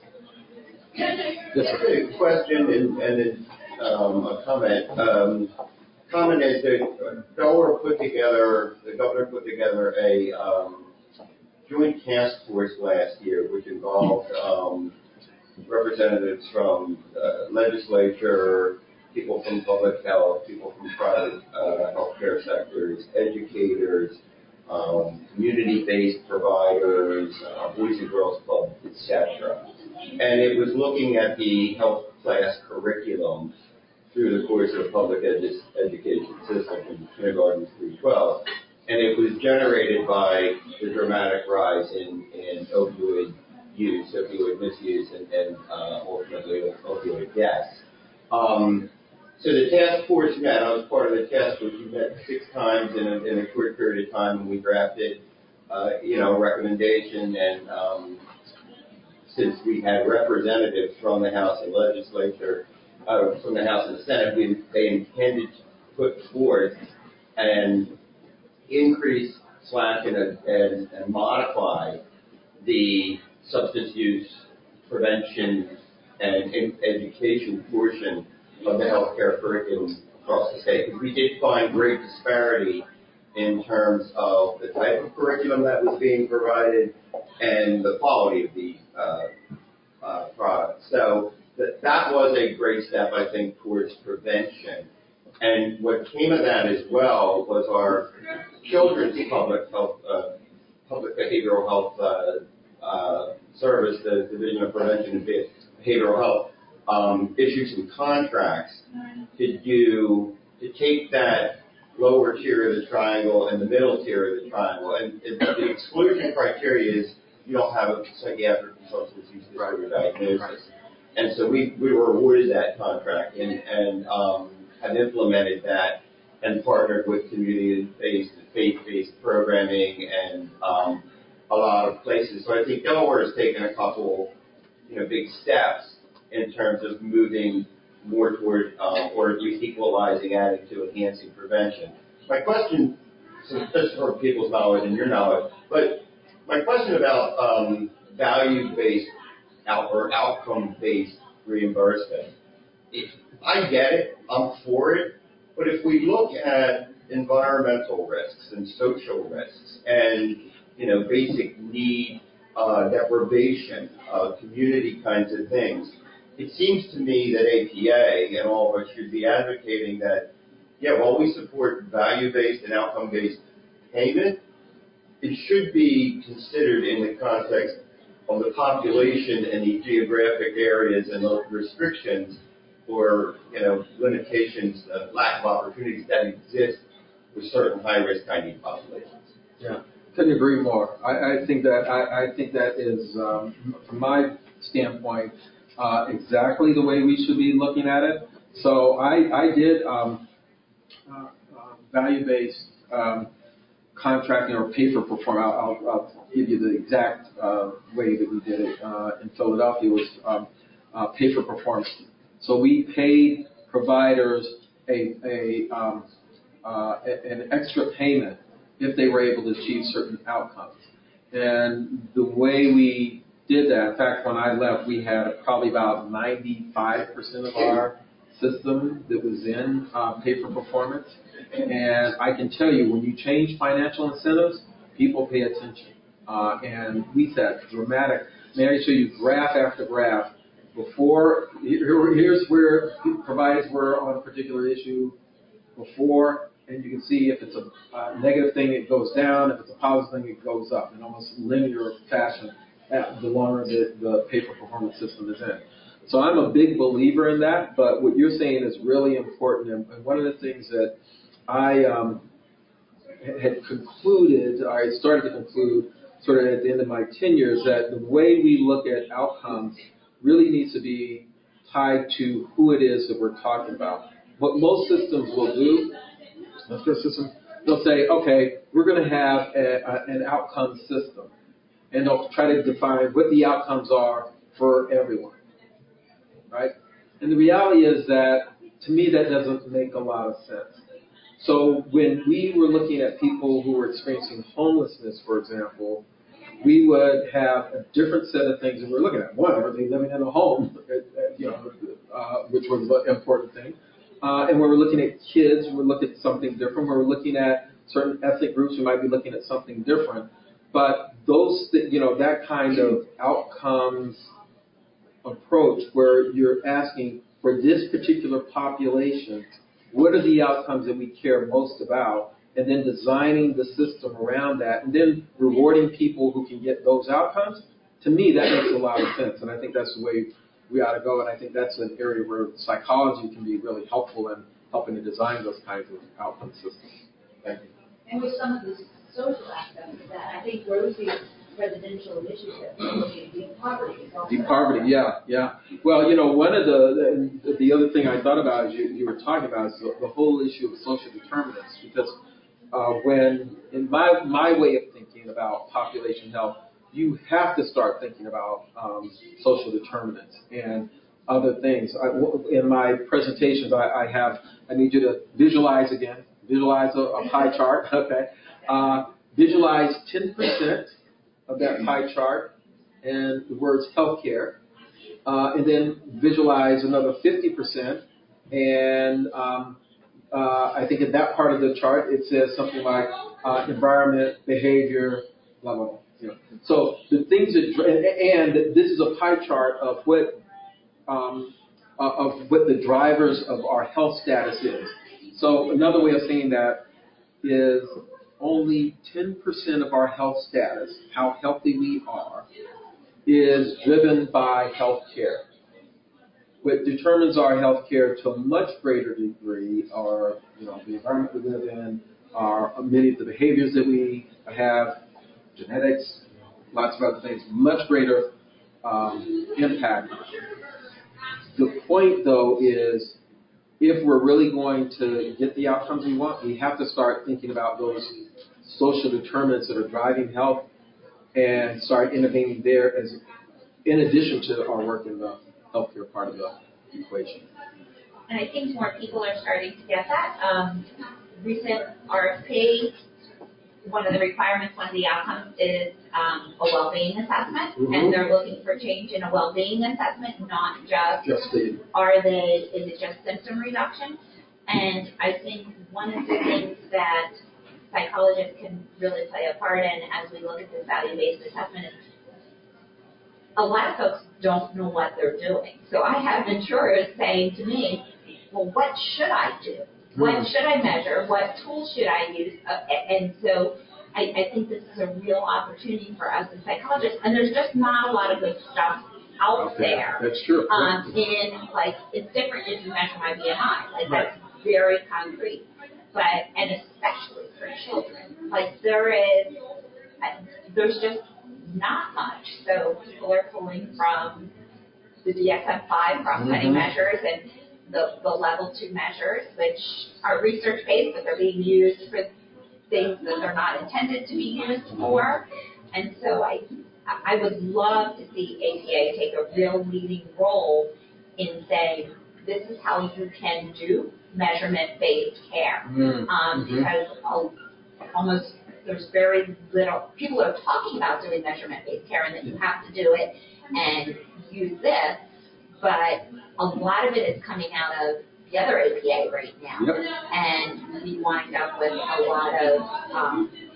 Yes, sir. A question and, and um, a comment. Um, comment is that Delaware put together, the governor put together a um, joint task force last year, which involved um, representatives from uh, legislature, people from public health, people from private uh, healthcare sectors, educators, um, community-based providers, uh, Boys and Girls Club, et cetera. And it was looking at the health class curriculum through the course of the public edu- education system from kindergarten through twelve. And it was generated by the dramatic rise in, in opioid use, opioid misuse, and, and uh, ultimately opioid deaths. Um, so the task force met. I was part of the task force. We met six times in a, in a short period of time, and we drafted, uh, you know, a recommendation. And um, since we had representatives from the House and legislature, uh, from the House and the Senate, we, they intended to put forth and increase slash and, and, and modify the substance use prevention and education portion of the healthcare curriculum across the state. Because we did find great disparity in terms of the type of curriculum that was being provided and the quality of the uh, uh, product. So th- that was a great step, I think, towards prevention. And what came of that as well was our children's public health, uh, public behavioral health uh, uh, service, the Division of Prevention and Behavioral Health, um, issued some contracts to do to take that lower tier of the triangle and the middle tier of the triangle. And it, the exclusion criteria is you don't have a psychiatric or substance use disorder diagnosis. And so we, we were awarded that contract and, and um, have implemented that and partnered with community-based and faith-based programming and um, a lot of places. So I think Delaware has taken a couple, you know, big steps in terms of moving more toward, um, or at least equalizing, adding to enhancing prevention. My question, so just for people's knowledge and your knowledge, but my question about um, value-based out, or outcome-based reimbursement, if, I get it, I'm for it, but if we look at environmental risks and social risks and, you know, basic need uh, deprivation, uh, community kinds of things, it seems to me that A P A and all of us should be advocating that, yeah, while we support value-based and outcome-based payment, it should be considered in the context of the population and the geographic areas and the restrictions or, you know, limitations, uh, lack of opportunities that exist with certain high-risk I D populations. Yeah, couldn't agree more. I, I think that I, I think that is, um, from my standpoint, uh, exactly the way we should be looking at it. So I, I did um, uh, uh, value-based um, contracting or pay for performance. I'll, I'll, I'll give you the exact uh, way that we did it uh, in Philadelphia was um, uh, pay for performance. So we paid providers a, a um, uh, an extra payment if they were able to achieve certain outcomes. And the way we did that, in fact, when I left, we had probably about ninety-five percent of our system that was in uh, pay for performance. And I can tell you, when you change financial incentives, people pay attention. Uh, and we said dramatic. May I show you graph after graph? Before, here, here's where providers were on a particular issue before, and you can see if it's a uh, negative thing, it goes down. If it's a positive thing, it goes up in almost linear fashion the longer the, the pay-for performance system is in. So I'm a big believer in that, but what you're saying is really important. And, and one of the things that I um, had concluded, I started to conclude sort of at the end of my tenure, is that the way we look at outcomes really needs to be tied to who it is that we're talking about. What most systems will do, healthcare systems, they'll say, okay, we're going to have a, a, an outcome system. And they'll try to define what the outcomes are for everyone, right? And the reality is that, to me, that doesn't make a lot of sense. So when we were looking at people who were experiencing homelessness, for example, we would have a different set of things that we're looking at. One, are they living in a home, you know, uh, which was an important thing. Uh, and when we're looking at kids, we're looking at something different. When we're looking at certain ethnic groups, we might be looking at something different. But those, you know, that kind of outcomes approach where you're asking for this particular population, what are the outcomes that we care most about, and then designing the system around that, and then rewarding people who can get those outcomes, to me, that makes a lot of sense. And I think that's the way we ought to go, and I think that's an area where psychology can be really helpful in helping to design those kinds of outcome systems. Thank you. And with some of the social aspects of that, I think Rosie's residential initiative, looking at deep poverty. Deep poverty, yeah, yeah. Well, you know, one of the, the, the other thing I thought about as you, you were talking about is the, the whole issue of social determinants, because uh, when, in my, my way of thinking about population health, you have to start thinking about um, social determinants and other things. I, in my presentations, I, I have, I need you to visualize again, visualize a, a pie chart, okay? Uh, visualize ten percent of that pie chart and the words healthcare, uh, and then visualize another fifty percent. And um, uh, I think in that part of the chart, it says something like uh, environment, behavior, blah, blah, blah. You know. So the things that, and, and this is a pie chart of what um, uh, of what the drivers of our health status is. So another way of saying that is only ten percent of our health status, how healthy we are, is driven by health care. What determines our health care to a much greater degree are, you know, the environment we live in, are many of the behaviors that we have, genetics, lots of other things, much greater um, impact. The point, though, is if we're really going to get the outcomes we want, we have to start thinking about those social determinants that are driving health and start innovating there as in addition to our work in the healthcare part of the equation. And I think more people are starting to get that. Um, recent R F P, one of the requirements, one of the outcomes is um, a well-being assessment, mm-hmm. and they're looking for change in a well-being assessment, not just, just the, are they, is it just symptom reduction? And I think one of the things that psychologists can really play a part in as we look at this value-based assessment is a lot of folks don't know what they're doing. So I have insurers saying to me, well, what should I do? What should I measure? What tools should I use? Uh, and so I, I think this is a real opportunity for us as psychologists. And there's just not a lot of good stuff out okay. there. That's true. Um, in, like, it's different if you measure my B M I. Like, right. That's very concrete. But, and especially for children. Like, there is, there's just not much. So people are pulling from the D S M five cross-cutting mm-hmm. measures and the, the level two measures, which are research-based, but they're being used for things that they're not intended to be used for. And so I I would love to see A P A take a real leading role in saying, this is how you can do measurement-based care. Mm-hmm. Um, because I'll, almost there's very little, people are talking about doing measurement-based care and that you have to do it and use this, but a lot of it is coming out of the other A P A right now. Yep. And we wind up with a lot of um,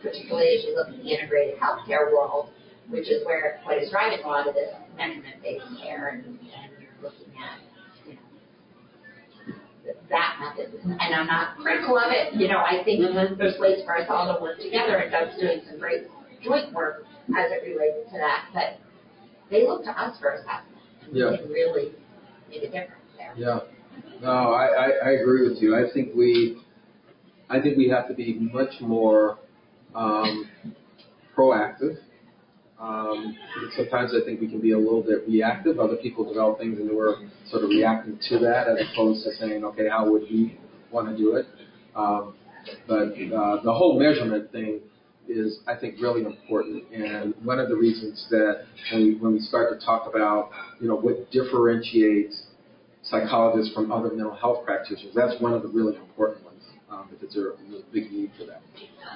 particularly as you look at the integrated healthcare world, which is where what is driving a lot of this measurement-based care, and, and you're looking at, you know, that method. And I'm not critical of it. You know, I think mm-hmm. there's ways for us all to work together, and Doug's doing some great joint work as it relates to that. But they look to us for assessment. Yeah. We can really make a difference there. Yeah. No, I, I, I agree with you. I think we, I think we have to be much more um, proactive. Um, sometimes I think we can be a little bit reactive. Other people develop things and we're sort of reacting to that as opposed to saying, okay, how would we want to do it? Um, but uh, the whole measurement thing is, I think, really important. And one of the reasons that when we, when we start to talk about, you know, what differentiates psychologists from other mental health practitioners, that's one of the really important ones um, because there's a big need for that.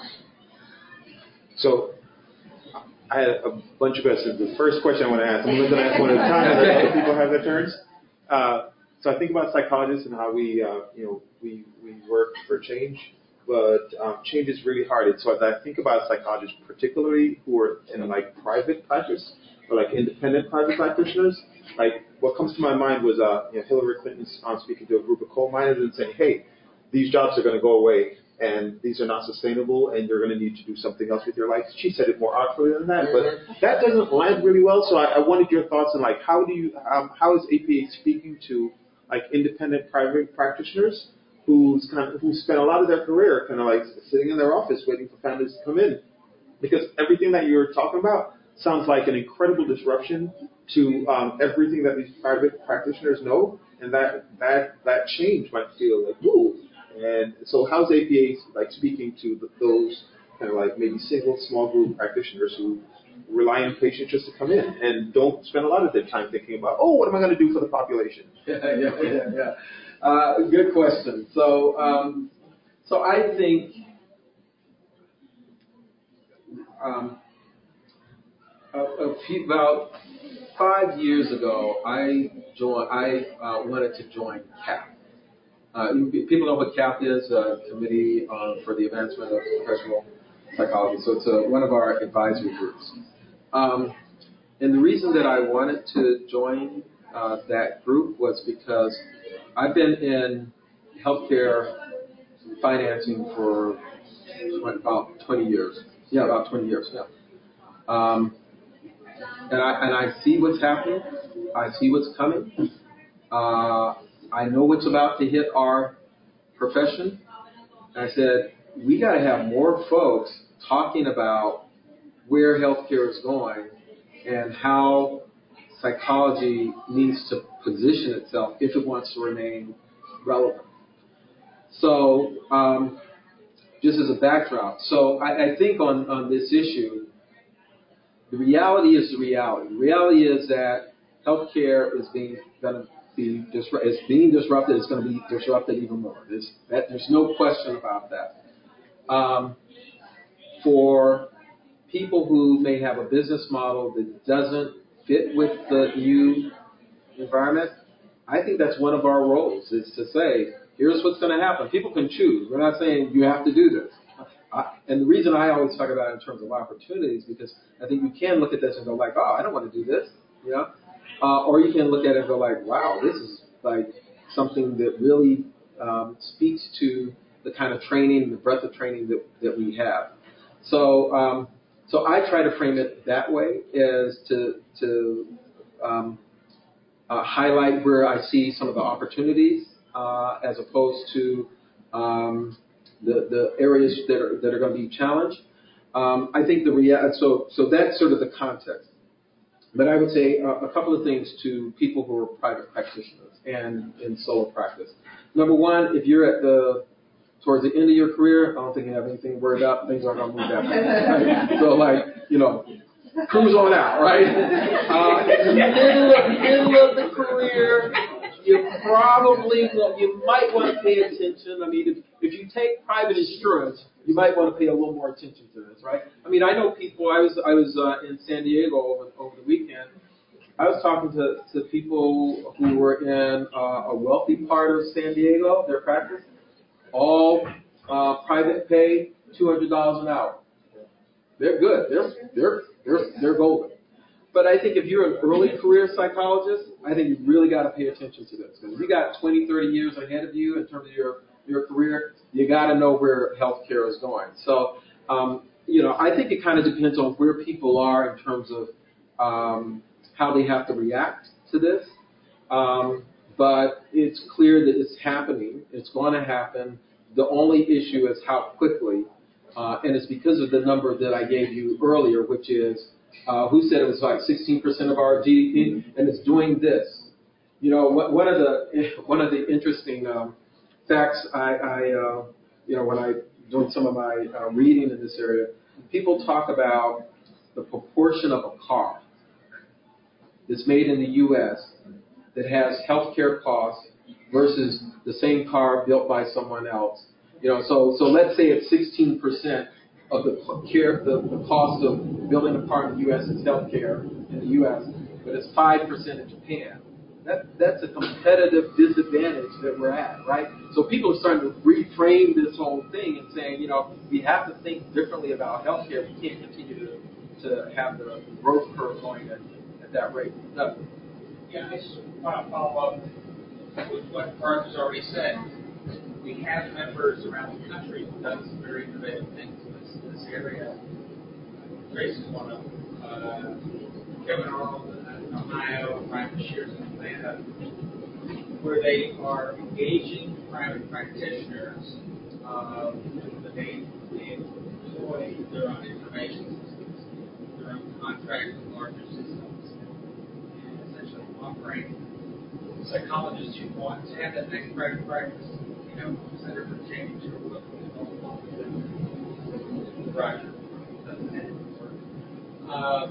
So I had a bunch of questions. The first question I want to ask, I'm going to ask one at a time so other people have their turns. Uh, so I think about psychologists and how we, uh, you know, we, we work for change, but um, change is really hard. And so as I think about psychologists, particularly who are in like private practice or like independent private practitioners, like what comes to my mind was uh, you know, Hillary Clinton um, speaking to a group of coal miners and saying, hey, these jobs are going to go away. And these are not sustainable, and you're going to need to do something else with your life. She said it more artfully than that, but that doesn't land really well. So I, I wanted your thoughts on like how do you um, how is A P A speaking to like independent private practitioners who's kind of who spent a lot of their career kind of like sitting in their office waiting for families to come in, because everything that you're talking about sounds like an incredible disruption to um, everything that these private practitioners know, and that that that change might feel like ooh. And so how's A P A like speaking to the, those kind of like maybe single small group practitioners who rely on patients just to come in and don't spend a lot of their time thinking about, oh, what am I going to do for the population? Yeah, yeah, yeah. yeah. Uh, good question. So, um, so I think um, a, a few, about five years ago, I joined. I uh, wanted to join C A P. Uh, people know what C A P is, uh, Committee uh, for the Advancement of Professional Psychology. So it's a, one of our advisory groups. Um, and the reason that I wanted to join uh, that group was because I've been in healthcare financing for about twenty years. Yeah, about twenty years, yeah. Um, and, I, and I see what's happening. I see what's coming. Uh, I know what's about to hit our profession. And I said, we got to have more folks talking about where healthcare is going and how psychology needs to position itself if it wants to remain relevant. So, um, just as a backdrop, so I, I think on, on this issue, the reality is the reality. The reality is that healthcare is being going to be disru- is being disrupted. It's going to be disrupted even more. There's, that, there's no question about that. Um, for people who may have a business model that doesn't fit with the new environment, I think that's one of our roles is to say, here's what's going to happen. People can choose. We're not saying you have to do this. I, and the reason I always talk about it in terms of opportunities because I think you can look at this and go like, oh, I don't want to do this, you know, uh, or you can look at it and go like, wow, this is like something that really um, speaks to the kind of training, the breadth of training that, that we have. So, um, so I try to frame it that way, is to to um, uh, highlight where I see some of the opportunities uh, as opposed to um, the the areas that are that are going to be challenged. Um, I think the rea- so so that's sort of the context. But I would say a, a couple of things to people who are private practitioners and in solo practice. Number one, if you're at the towards the end of your career, I don't think you have anything to worry about. Things aren't going to move that fast. Right? So, like, you know, cruise on out, right? Uh, middle of, middle of the career, you probably, you might want to pay attention. I mean, if, if you take private insurance, you might want to pay a little more attention to this, right? I mean, I know people, I was I was uh, in San Diego over, over the weekend. I was talking to, to people who were in uh, a wealthy part of San Diego, their practice. All uh, private pay, two hundred dollars an hour. they're good. They're they're they're they're golden. But I think if you're an early career psychologist, I think you really got to pay attention to this. Because if you got twenty, thirty years ahead of you in terms of your, your career, you got to know where healthcare is going. So, um, you know, I think it kind of depends on where people are in terms of um, how they have to react to this. Um, but it's clear that it's happening. It's going to happen. The only issue is how quickly. Uh, and it's because of the number that I gave you earlier, which is Uh, who said it was like sixteen percent of our G D P, and it's doing this. You know, what, one of the one of the interesting um, facts I, I uh, you know, when I doing some of my uh, reading in this area, people talk about the proportion of a car that's made in the U S that has healthcare costs versus the same car built by someone else. You know, so so let's say it's sixteen percent. Of the care, the, the cost of building a car in the U S is healthcare in the U S, but it's five percent in Japan. That that's a competitive disadvantage that we're at, right? So people are starting to reframe this whole thing and saying, you know, we have to think differently about healthcare. We can't continue to to have the growth curve going at, at that rate. No. Yeah, I just want to follow up with what Mark has already said. We have members around the country who done some very innovative things in this, this area. Trace is one of them. Uh, Kevin Arnold in Ohio, Brian Bashir in Atlanta, where they are engaging private practitioners uh, that they, they employ their own information systems, their own contracts with larger systems, and essentially offering psychologists who want to have that next private practice. You know, Center for Change or what we call it, Roger, doesn't have to work. Um,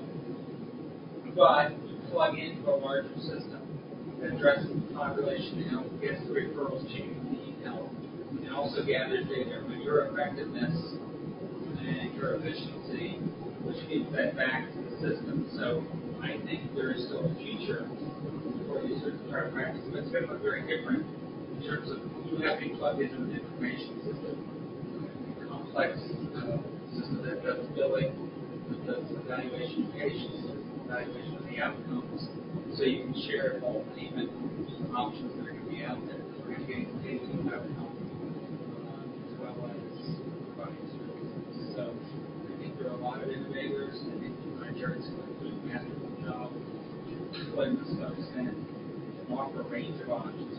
but you plug into a larger system that addresses the population health, gets the referrals to you health, and also gathers data on your effectiveness and your efficiency, which feeds that back to the system. So I think there is still a future for these sorts of private practices, but it's going to look very different. In terms of you have to be plugged into an information system, a complex uh, system that does billing, that does evaluation of patients, evaluation of the outcomes, so you can share all payment options that are going to be out there for getting paid to outcome, uh, as well as providing services. So I think there are a lot of innovators. I think Jared's going to do a masterful job putting this folks in and offer a range of options.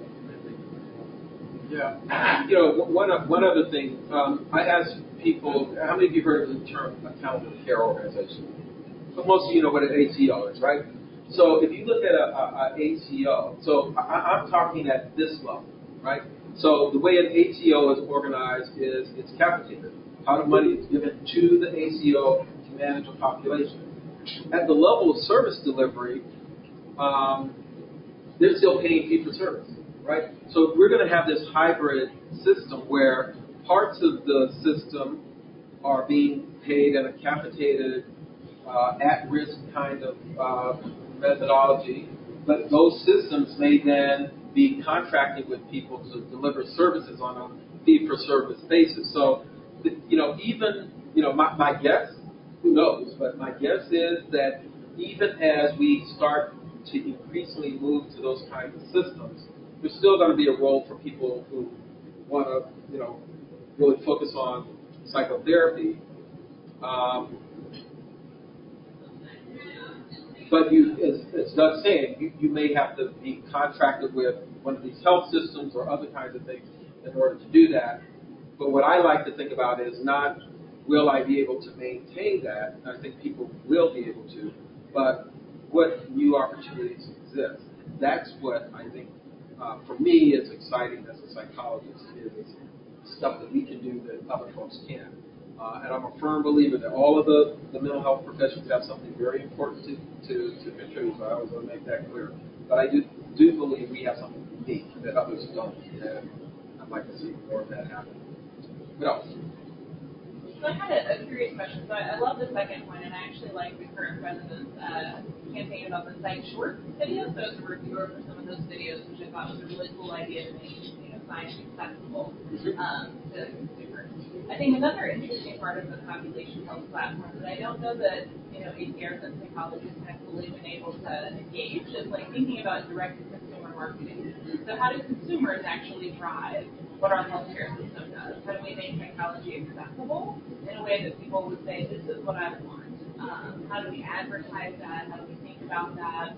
Yeah. You know, one one other thing, um, I asked people, how many of you heard of the term accountable care organization? But most of you know what an A C O is, right? So if you look at a, a, a A C O, so I, I'm talking at this level, right? So the way an A C O is organized is it's capitated. How the money is given to the A C O to manage a population. At the level of service delivery, um, they're still paying fee for service. Right? So we're going to have this hybrid system where parts of the system are being paid in a capitated, uh, at-risk kind of uh, methodology, but those systems may then be contracting with people to deliver services on a fee-for-service basis. So, you know, even, you know, my, my guess, who knows, but my guess is that even as we start to increasingly move to those kinds of systems, there's still going to be a role for people who want to, you know, really focus on psychotherapy. Um, but you, as, as Doug's saying, you, you may have to be contracted with one of these health systems or other kinds of things in order to do that. But what I like to think about is not will I be able to maintain that. I think people will be able to, but what new opportunities exist. That's what I think. Uh, for me, it's exciting as a psychologist is stuff that we can do that other folks can't. Uh, and I'm a firm believer that all of the, the mental health professions have something very important to, to, to contribute, so I always want to make that clear. But I do, do believe we have something unique that others don't, and I'd like to see more of that happen. What else? So I had a, a curious question. So I, I love the second one, and I actually like the current president's uh, campaign about the site short videos. So I was a reviewer for some of those videos, which I thought was a really cool idea to make, you know, science accessible um, to consumers. I think another interesting part of the population health platform that I don't know that you know A C Rs and psychologists have fully been able to engage is like thinking about direct to consumer marketing. So how do consumers actually drive what our healthcare system does? How do we make psychology accessible in a way that people would say, this is what I want? Um, how do we advertise that? How do we think about that?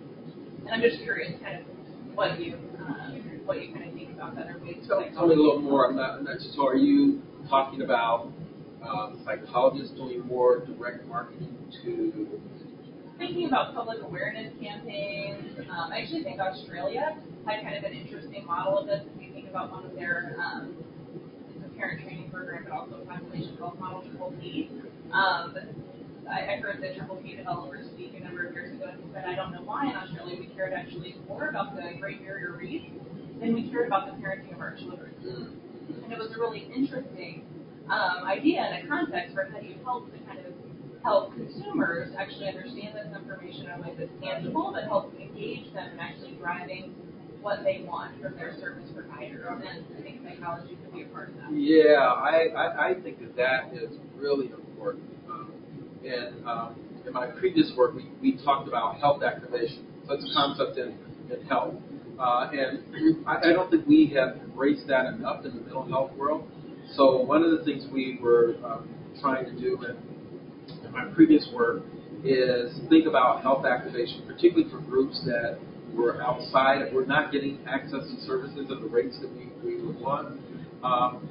And I'm just curious, kind of what you um, what you kind of think about that, or ways to tell, tell me a little more on that. So, are you talking about um, psychologists doing more direct marketing to? Thinking about public awareness campaigns. Um, I actually think Australia had kind of an interesting model of this. If you think about one of their um, it's a parent training program, but also a population health model, Triple P. Um, I, I heard the Triple P developers speak a number of years ago, and he said, I don't know why in Australia we cared actually more about the Great Barrier Reef than we cared about the parenting of our children. And it was a really interesting um, idea and a context for how do you help to kind of help consumers actually understand this information in a way that's tangible, that helps engage them in actually driving what they want from their service provider. And I think psychology could be a part of that. Yeah, I, I, I think that that is really important. Um, and um, in my previous work, we, we talked about health activation. So it's a concept in, in health. Uh, and I, I don't think we have embraced that enough in the mental health world. So one of the things we were um, trying to do in, in my previous work is think about health activation, particularly for groups that were outside, we're not getting access to services at the rates that we, we would want. Um,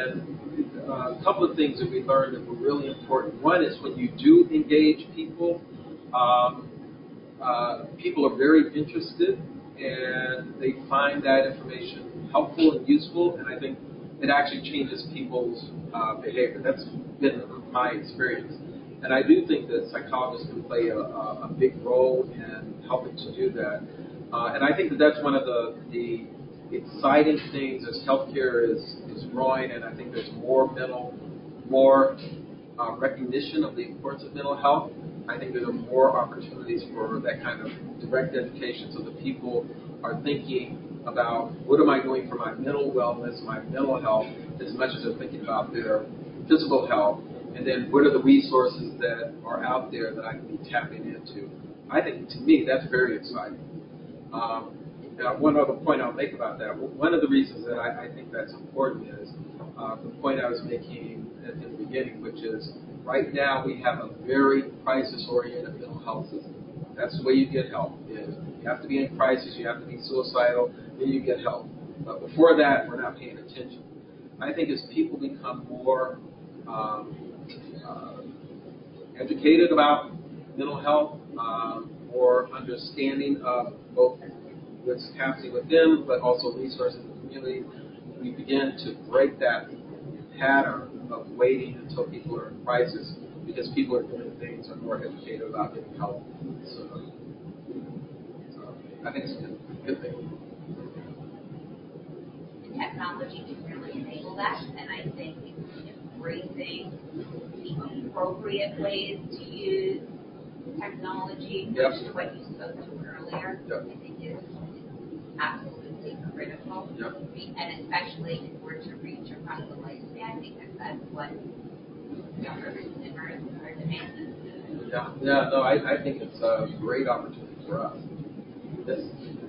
and uh, a couple of things that we learned that were really important. One is when you do engage people, um, uh, people are very interested and they find that information helpful and useful, and I think it actually changes people's uh, behavior. That's been my experience. And I do think that psychologists can play a, a, a big role in helping to do that. Uh, and I think that that's one of the, the exciting things as healthcare is, is growing, and I think there's more mental, more uh, recognition of the importance of mental health. I think there are more opportunities for that kind of direct education so that people are thinking about what am I doing for my mental wellness, my mental health, as much as they're thinking about their physical health, and then what are the resources that are out there that I can be tapping into. I think, to me, that's very exciting. Um, now, one other point I'll make about that, one of the reasons that I, I think that's important is uh, the point I was making in the beginning, which is right now we have a very crisis-oriented mental health system. That's the way you get help. Is you have to be in crisis, you have to be suicidal, then you get help. But before that, we're not paying attention. I think as people become more um, uh, educated about mental health, um, more understanding of both what's happening with them, but also resources in the community, we begin to break that pattern of waiting until people are in crisis because people are doing things and more educated about getting help. So, so I think it's a good, good thing. Technology can really enable that, and I think embracing the appropriate ways to use technology, Yep. which is what you spoke to earlier, Yep. I think is absolutely critical, Yep. and especially if we're to reach across the lifespan, because that's what younger consumers are demanding. Yeah, yeah, no, I, I think it's a great opportunity for us. This.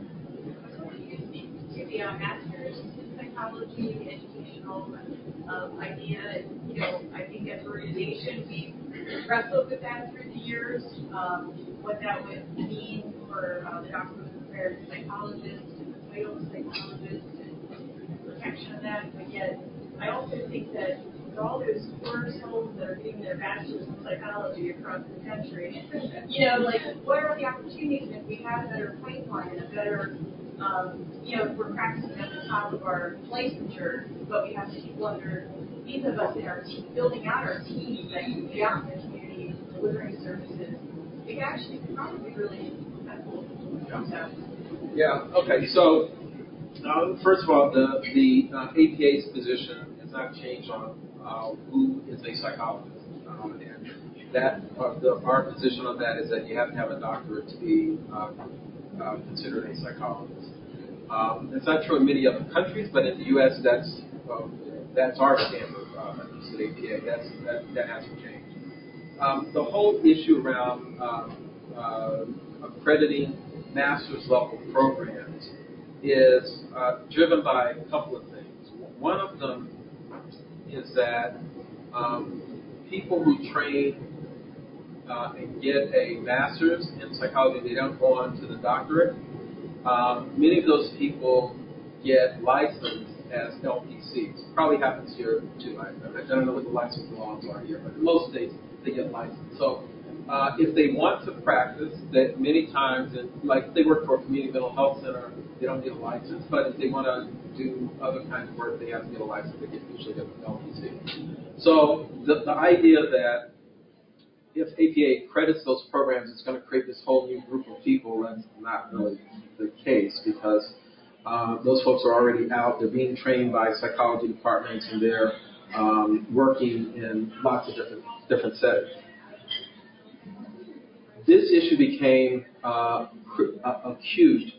To be a master's in psychology, educational um, idea, and you know, I think as an organization we wrestled with that through the years, um, what that would mean for uh, the doctor of prepared psychologist and the title of psychologist and protection of that. But yet, I also think that for all those poor souls that are getting their bachelor's in psychology across the country, you know, like what are the opportunities if we have a better pipeline and a better Um, you know, we're practicing at the top of our licensure, but we have people under these of us in our team, building out our teams that can be out in the community delivering services. It actually could probably be really helpful. So. Yeah. Okay. So, uh, first of all, the the uh, A P A's position has not changed on uh, who is a psychologist, um, and that uh, the, our position on that is that you have to have a doctorate to be uh, uh, considered a psychologist. Um, it's not true in many other countries, but in the U S, that's uh, that's our standard. Uh, at least at A P A, that's, that, that hasn't changed. Um, the whole issue around um, uh, accrediting master's level programs is uh, driven by a couple of things. One of them is that um, people who train uh, and get a master's in psychology, they don't go on to the doctorate. Um, many of those people get licensed as L P Cs. Probably happens here too. I, I don't know what the license laws are here, but in most states they get licensed. So uh, if they want to practice, that many times, and like if they work for a community mental health center, they don't get a license. But if they want to do other kinds of work, they have to get a license. They get usually get an L P C. So the, the idea that if A P A credits those programs, it's going to create this whole new group of people. That's not really the case because uh, those folks are already out. They're being trained by psychology departments, and they're um, working in lots of different different settings. This issue became uh, acute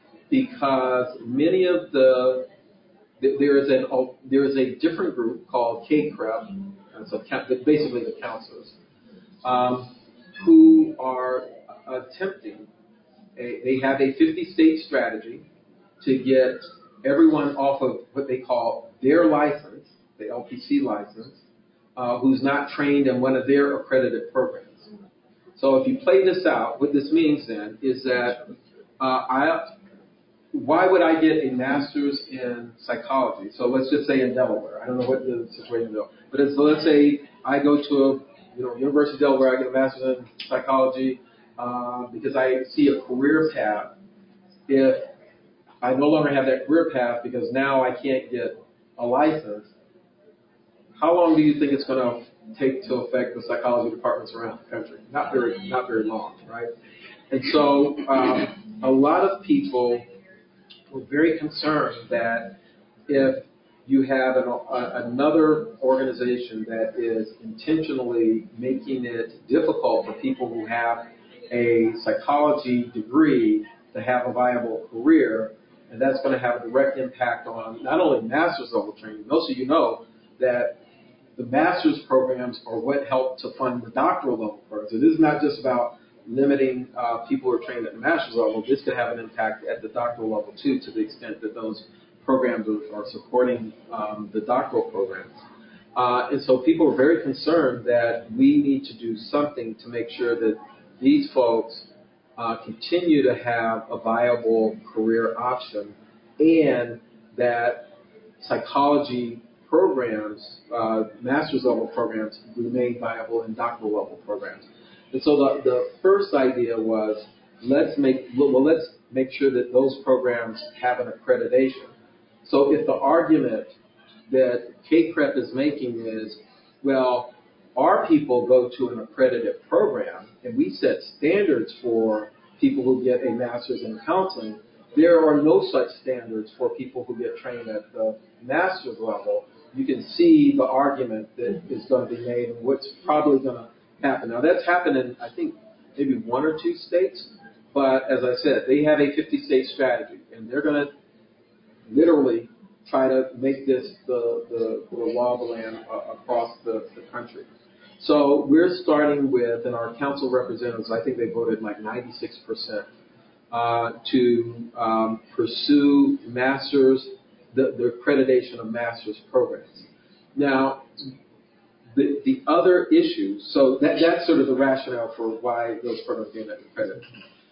because many of the there is an there is a different group called K C R E P, and so basically the counselors. Um, who are attempting, a, they have a fifty-state strategy to get everyone off of what they call their license, the L P C license, uh, who's not trained in one of their accredited programs. So if you play this out, what this means then is that uh, I, why would I get a master's in psychology? So let's just say in Delaware. I don't know what the situation is, but it's, so let's say I go to a You know, University of Delaware, I get a master's in psychology uh, because I see a career path. If I no longer have that career path because now I can't get a license, how long do you think it's going to take to affect the psychology departments around the country? Not very, not very long, right? And so um, a lot of people were very concerned that if you have an, uh, another organization that is intentionally making it difficult for people who have a psychology degree to have a viable career, and that's going to have a direct impact on not only master's level training. Most of you know that the master's programs are what help to fund the doctoral level programs. So this is not just about limiting uh, people who are trained at the master's level. This could have an impact at the doctoral level too, to the extent that those programs are, are supporting um, the doctoral programs. Uh, and so people are very concerned that we need to do something to make sure that these folks uh, continue to have a viable career option and that psychology programs, uh, master's level programs, remain viable and doctoral level programs. And so the, the first idea was let's make well let's make sure that those programs have an accreditation. So if the argument that K C R E P is making is, well, our people go to an accredited program and we set standards for people who get a master's in counseling, there are no such standards for people who get trained at the master's level. You can see the argument that is going to be made and what's probably going to happen. Now, that's happened in, I think, maybe one or two states, but as I said, they have a fifty-state strategy, and they're going to literally try to make this the, the, the law of the land uh, across the, the country. So we're starting with, and our council representatives, I think they voted like ninety-six percent uh, to um, pursue masters, the, the accreditation of master's programs. Now, the, the other issues, so that, that's sort of the rationale for why those programs get accredited.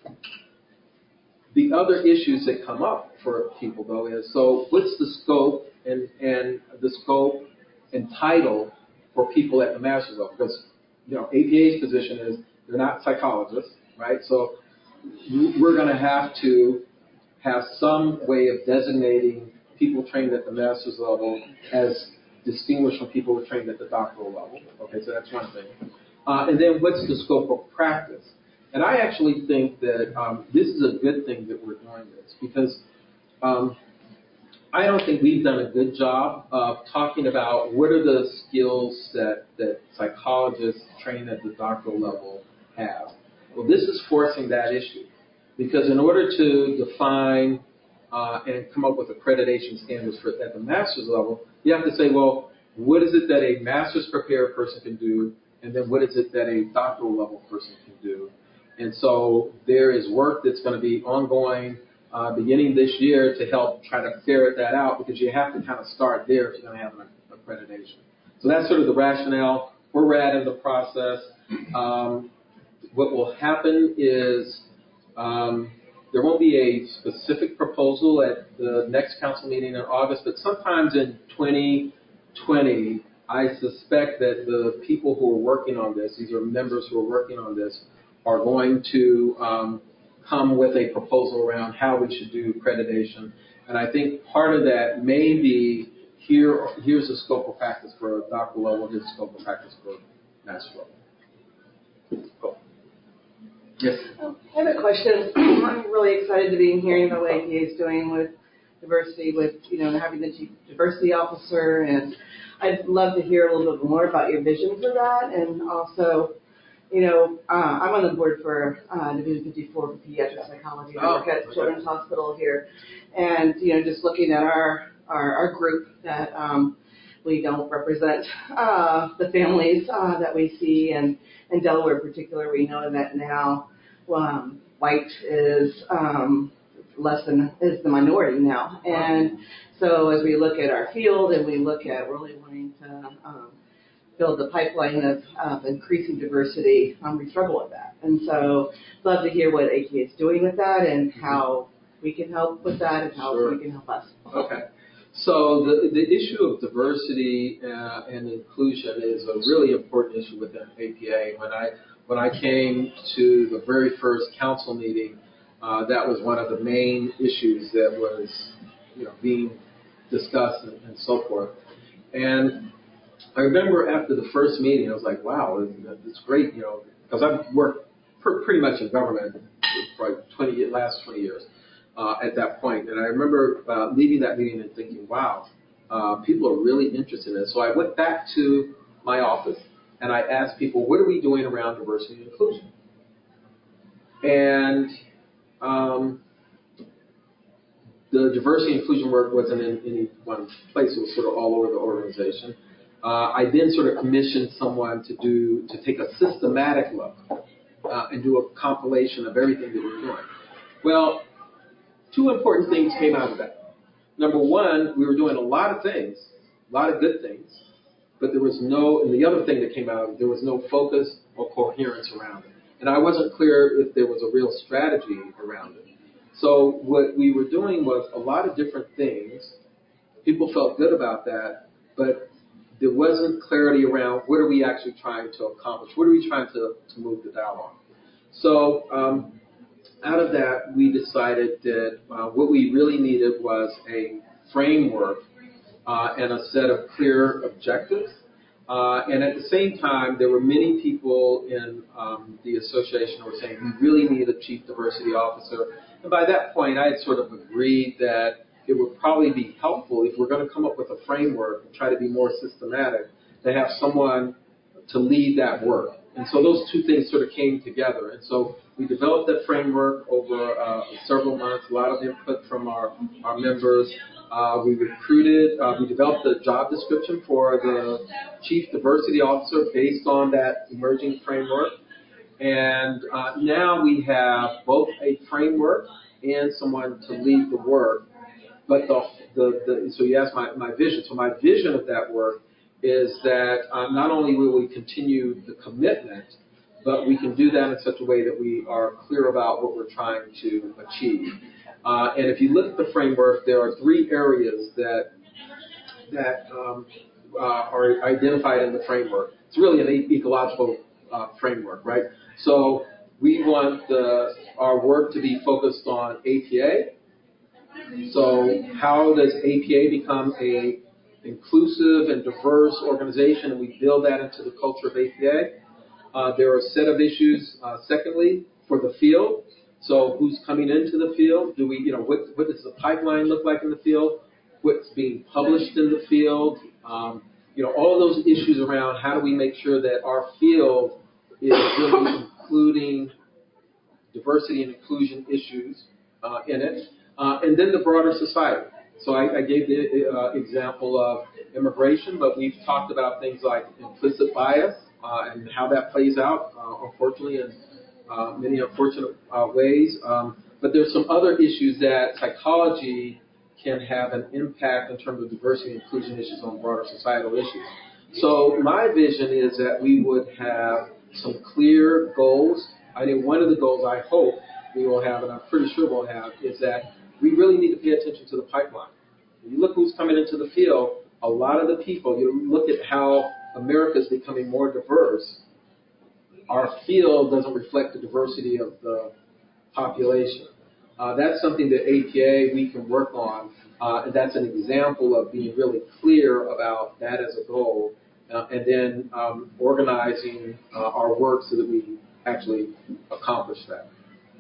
The other issues that come up for people, though, is so what's the scope and, and the scope and title for people at the master's level? Because, you know, A P A's position is they're not psychologists, right? So we're going to have to have some way of designating people trained at the master's level as distinguished from people who are trained at the doctoral level. Okay, so that's one thing. Uh, and then what's the scope of practice? And I actually think that um, this is a good thing that we're doing this because um, I don't think we've done a good job of talking about what are the skills that, that psychologists trained at the doctoral level have. Well, this is forcing that issue because in order to define uh, and come up with accreditation standards for at the master's level, you have to say, well, what is it that a master's prepared person can do, and then what is it that a doctoral level person can do? And so there is work that's going to be ongoing uh, beginning this year to help try to ferret that out, because you have to kind of start there if you're going to have an accreditation. So that's sort of the rationale. Where we're at in the process. Um, what will happen is um, there won't be a specific proposal at the next council meeting in August, but sometimes in twenty twenty, I suspect that the people who are working on this, these are members who are working on this, are going to um, come with a proposal around how we should do accreditation. And I think part of that may be here, here's the scope of practice for a doctoral level, here's the scope of practice for master level. Cool. Yes. Um, I have a question. I'm really excited to be hearing about what A P A is doing with diversity, with, you know, having the chief diversity officer, and I'd love to hear a little bit more about your vision for that. And also, you know, uh, I'm on the board for uh, Division fifty-four for pediatric psychology. I work at Children's Hospital here, and you know, just looking at our our, our group that um, we don't represent uh, the families uh, that we see, and in Delaware in particular, we know that now um, white is um, less than is the minority now, and so as we look at our field and we look at really wanting to um, build the pipeline of, of increasing diversity, um, we struggle with that, and so love to hear what A P A is doing with that and how we can help with that and how Sure. we can help us. Okay. So the the issue of diversity uh, and inclusion is a really important issue within A P A. When I when I came to the very first council meeting, uh, that was one of the main issues that was, you know, being discussed and, and so forth. And I remember after the first meeting, I was like, wow, it's great, you know, because I've worked pr- pretty much in government for like twenty last twenty years. Uh, at that point. And I remember uh, leaving that meeting and thinking, wow, uh, people are really interested in this. So I went back to my office and I asked people, what are we doing around diversity and inclusion? And um, the diversity and inclusion work wasn't in any one place. It was sort of all over the organization. Uh, I then sort of commissioned someone to do, to take a systematic look uh, and do a compilation of everything that we were doing. Well, two important things came out of that. Number one, we were doing a lot of things, a lot of good things, but there was no, and the other thing that came out, there was no focus or coherence around it. And I wasn't clear if there was a real strategy around it. So what we were doing was a lot of different things. People felt good about that, but there wasn't clarity around what are we actually trying to accomplish? What are we trying to, to move the dial on? So, um, out of that, we decided that uh, what we really needed was a framework uh, and a set of clear objectives. Uh, and at the same time, there were many people in um, the association who were saying, we really need a chief diversity officer. And by that point, I had sort of agreed that it would probably be helpful if we're going to come up with a framework and try to be more systematic, to have someone to lead that work. And so those two things sort of came together. And so we developed that framework over uh, several months, a lot of input from our, our members. Uh, we recruited, uh, we developed a job description for the Chief Diversity Officer based on that emerging framework. And uh, now we have both a framework and someone to lead the work. But the, the, the so you asked my, my vision. So my vision of that work is that um, not only will we continue the commitment, but we can do that in such a way that we are clear about what we're trying to achieve. Uh, and if you look at the framework, there are three areas that that um, uh, are identified in the framework. It's really an ecological uh, framework, right? So we want the, our work to be focused on A P A. So how does A P A become a inclusive and diverse organization, and we build that into the culture of A P A. Uh, there are a set of issues, uh, secondly, for the field. So who's coming into the field? Do we, you know, what, what does the pipeline look like in the field? What's being published in the field? Um, you know, all of those issues around how do we make sure that our field is really including diversity and inclusion issues uh, in it. Uh, and then the broader society. So I, I gave the uh, example of immigration, but we've talked about things like implicit bias uh, and how that plays out, uh, unfortunately, in uh, many unfortunate uh, ways. Um, but there's some other issues that psychology can have an impact in terms of diversity and inclusion issues on broader societal issues. So my vision is that we would have some clear goals. I think one of the goals I hope we will have, and I'm pretty sure we'll have, is that we really need to pay attention to the pipeline. When you look who's coming into the field, a lot of the people, you look at how America is becoming more diverse, our field doesn't reflect the diversity of the population. Uh, that's something that A P A, we can work on, uh, and that's an example of being really clear about that as a goal, uh, and then um, organizing uh, our work so that we actually accomplish that.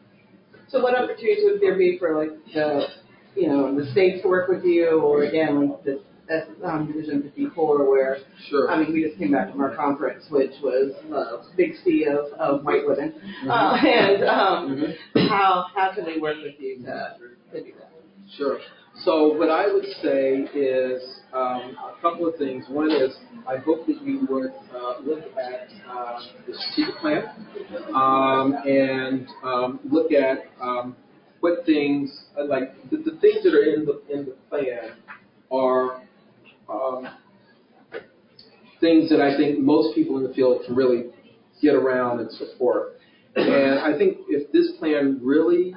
So what opportunities would there be for like the, you know, the states to work with you, or again like this um, Division fifty-four, where sure. I mean we just came back from our conference, which was a big sea of, of white women, Mm-hmm. uh, and um, mm-hmm. how how can we work with you to, to do that? Sure. So what I would say is um, a couple of things. One is I hope that you would uh, look at uh, the strategic plan um, and um, look at um, what things, like the, the things that are in the in the plan are um, things that I think most people in the field can really get around and support. And I think if this plan really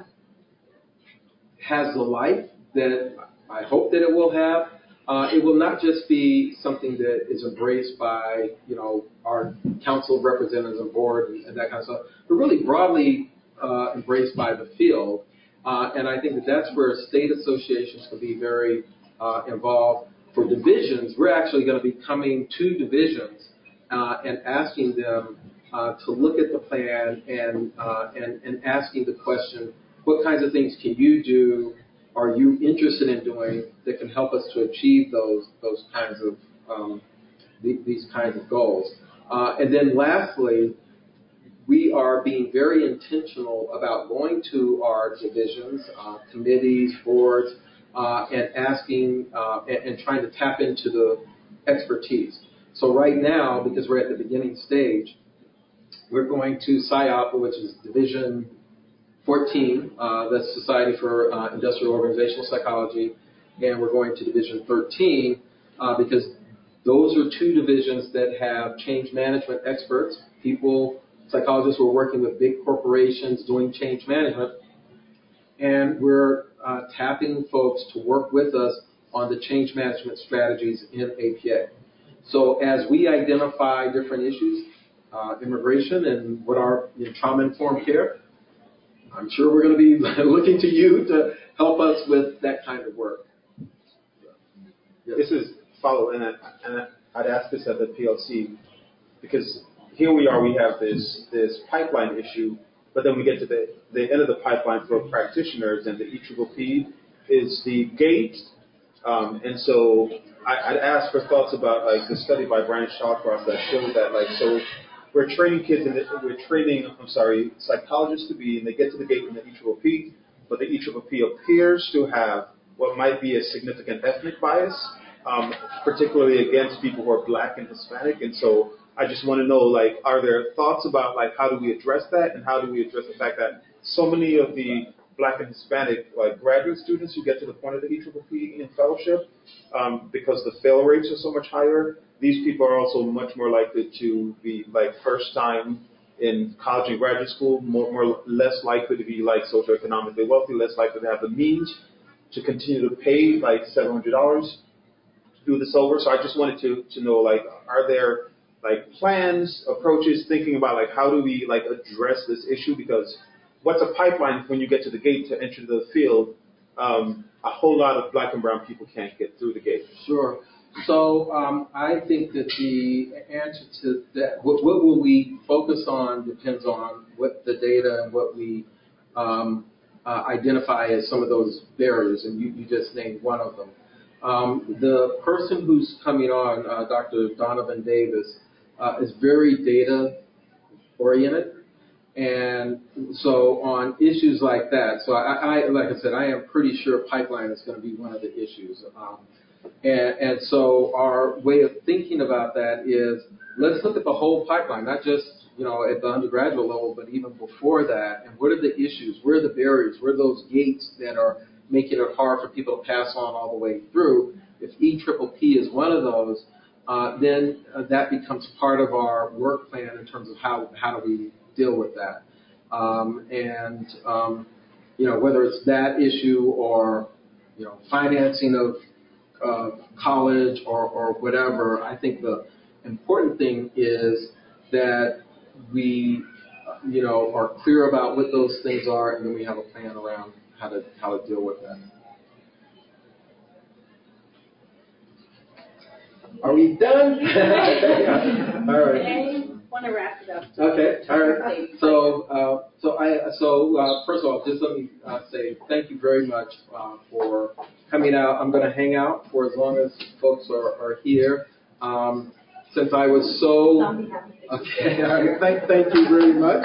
has the life that I hope that it will have, uh, it will not just be something that is embraced by, you know, our council of representatives and board and, and that kind of stuff, but really broadly uh, embraced by the field. Uh, and I think that that's where state associations can be very uh, involved. For divisions, we're actually going to be coming to divisions uh, and asking them uh, to look at the plan and, uh, and and asking the question, what kinds of things can you do, are you interested in doing that can help us to achieve those those kinds of um, th- these kinds of goals? Uh, and then lastly, we are being very intentional about going to our divisions, uh, committees, boards, uh, and asking uh, and, and trying to tap into the expertise. So right now, because we're at the beginning stage, we're going to S I O P, which is Division fourteen, uh, that's Society for uh, Industrial Organizational Psychology, and we're going to Division thirteen uh, because those are two divisions that have change management experts, people, psychologists who are working with big corporations doing change management, and we're uh, tapping folks to work with us on the change management strategies in A P A. So as we identify different issues, uh, immigration and what our you know, trauma-informed care, I'm sure we're going to be looking to you to help us with that kind of work. Yes. This is follow, and, I, and I'd ask this at the P L C, because here we are, we have this this pipeline issue, but then we get to the, the end of the pipeline for practitioners, and the E P P is the gate. Um, and so I, I'd ask for thoughts about like the study by Brian Shawcross that showed that like so we're training kids and we're training I'm sorry psychologists to be, and they get to the gate in the E P P, but the E P P appears to have what might be a significant ethnic bias, um, particularly against people who are Black and Hispanic. And so I just want to know, like, are there thoughts about, like, how do we address that, and how do we address the fact that so many of the Black and Hispanic, like, graduate students who get to the point of the E P P in fellowship, um, because the fail rates are so much higher, these people are also much more likely to be, like, first time in college and graduate school, more, more less likely to be, like, socioeconomically wealthy, less likely to have the means to continue to pay, like, seven hundred dollars to do this over. So I just wanted to, to know, like, are there, like, plans, approaches, thinking about, like, how do we, like, address this issue? Because what's a pipeline when you get to the gate to enter the field? Um, a whole lot of Black and brown people can't get through the gate. Sure. So um, I think that the answer to that, what, what will we focus on depends on what the data and what we um, uh, identify as some of those barriers, and you, you just named one of them. Um, the person who's coming on, uh, Doctor Donovan Davis, uh, is very data-oriented, And so on issues like that, so I, I like I said, I am pretty sure pipeline is going to be one of the issues. Um, and, and so our way of thinking about that is let's look at the whole pipeline, not just, you know, at the undergraduate level, but even before that. And what are the issues? Where are the barriers? Where are those gates that are making it hard for people to pass on all the way through? If E P P is one of those, uh, then uh, that becomes part of our work plan in terms of how, how do we deal with that. Um, and, um, you know, whether it's that issue or, you know, financing of uh, college or, or whatever, I think the important thing is that we, you know, are clear about what those things are, and then we have a plan around how to how to deal with that. Are we done? All right. Want to wrap it up. Okay. All right. So, uh, so I, so uh, first of all, just let me uh, say thank you very much uh, for coming out. I'm going to hang out for as long as folks are, are here. Um, since I was so okay, all right. Thank, thank you very much.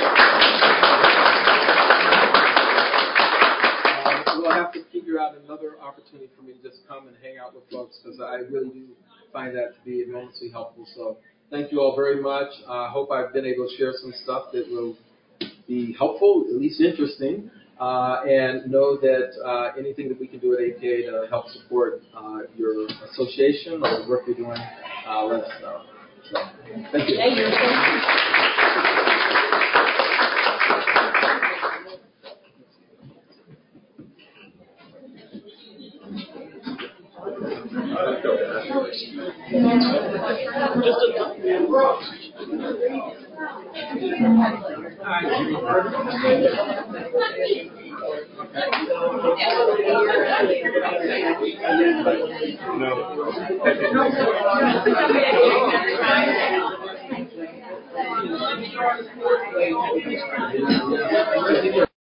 Um, we'll have to figure out another opportunity for me to just come and hang out with folks because I really do find that to be enormously helpful. So. Thank you all very much. I uh, hope I've been able to share some stuff that will be helpful, at least interesting, uh, and know that uh, anything that we can do at A P A to help support uh, your association or the work you're doing, uh, let us know. So, thank you. Thank you. No.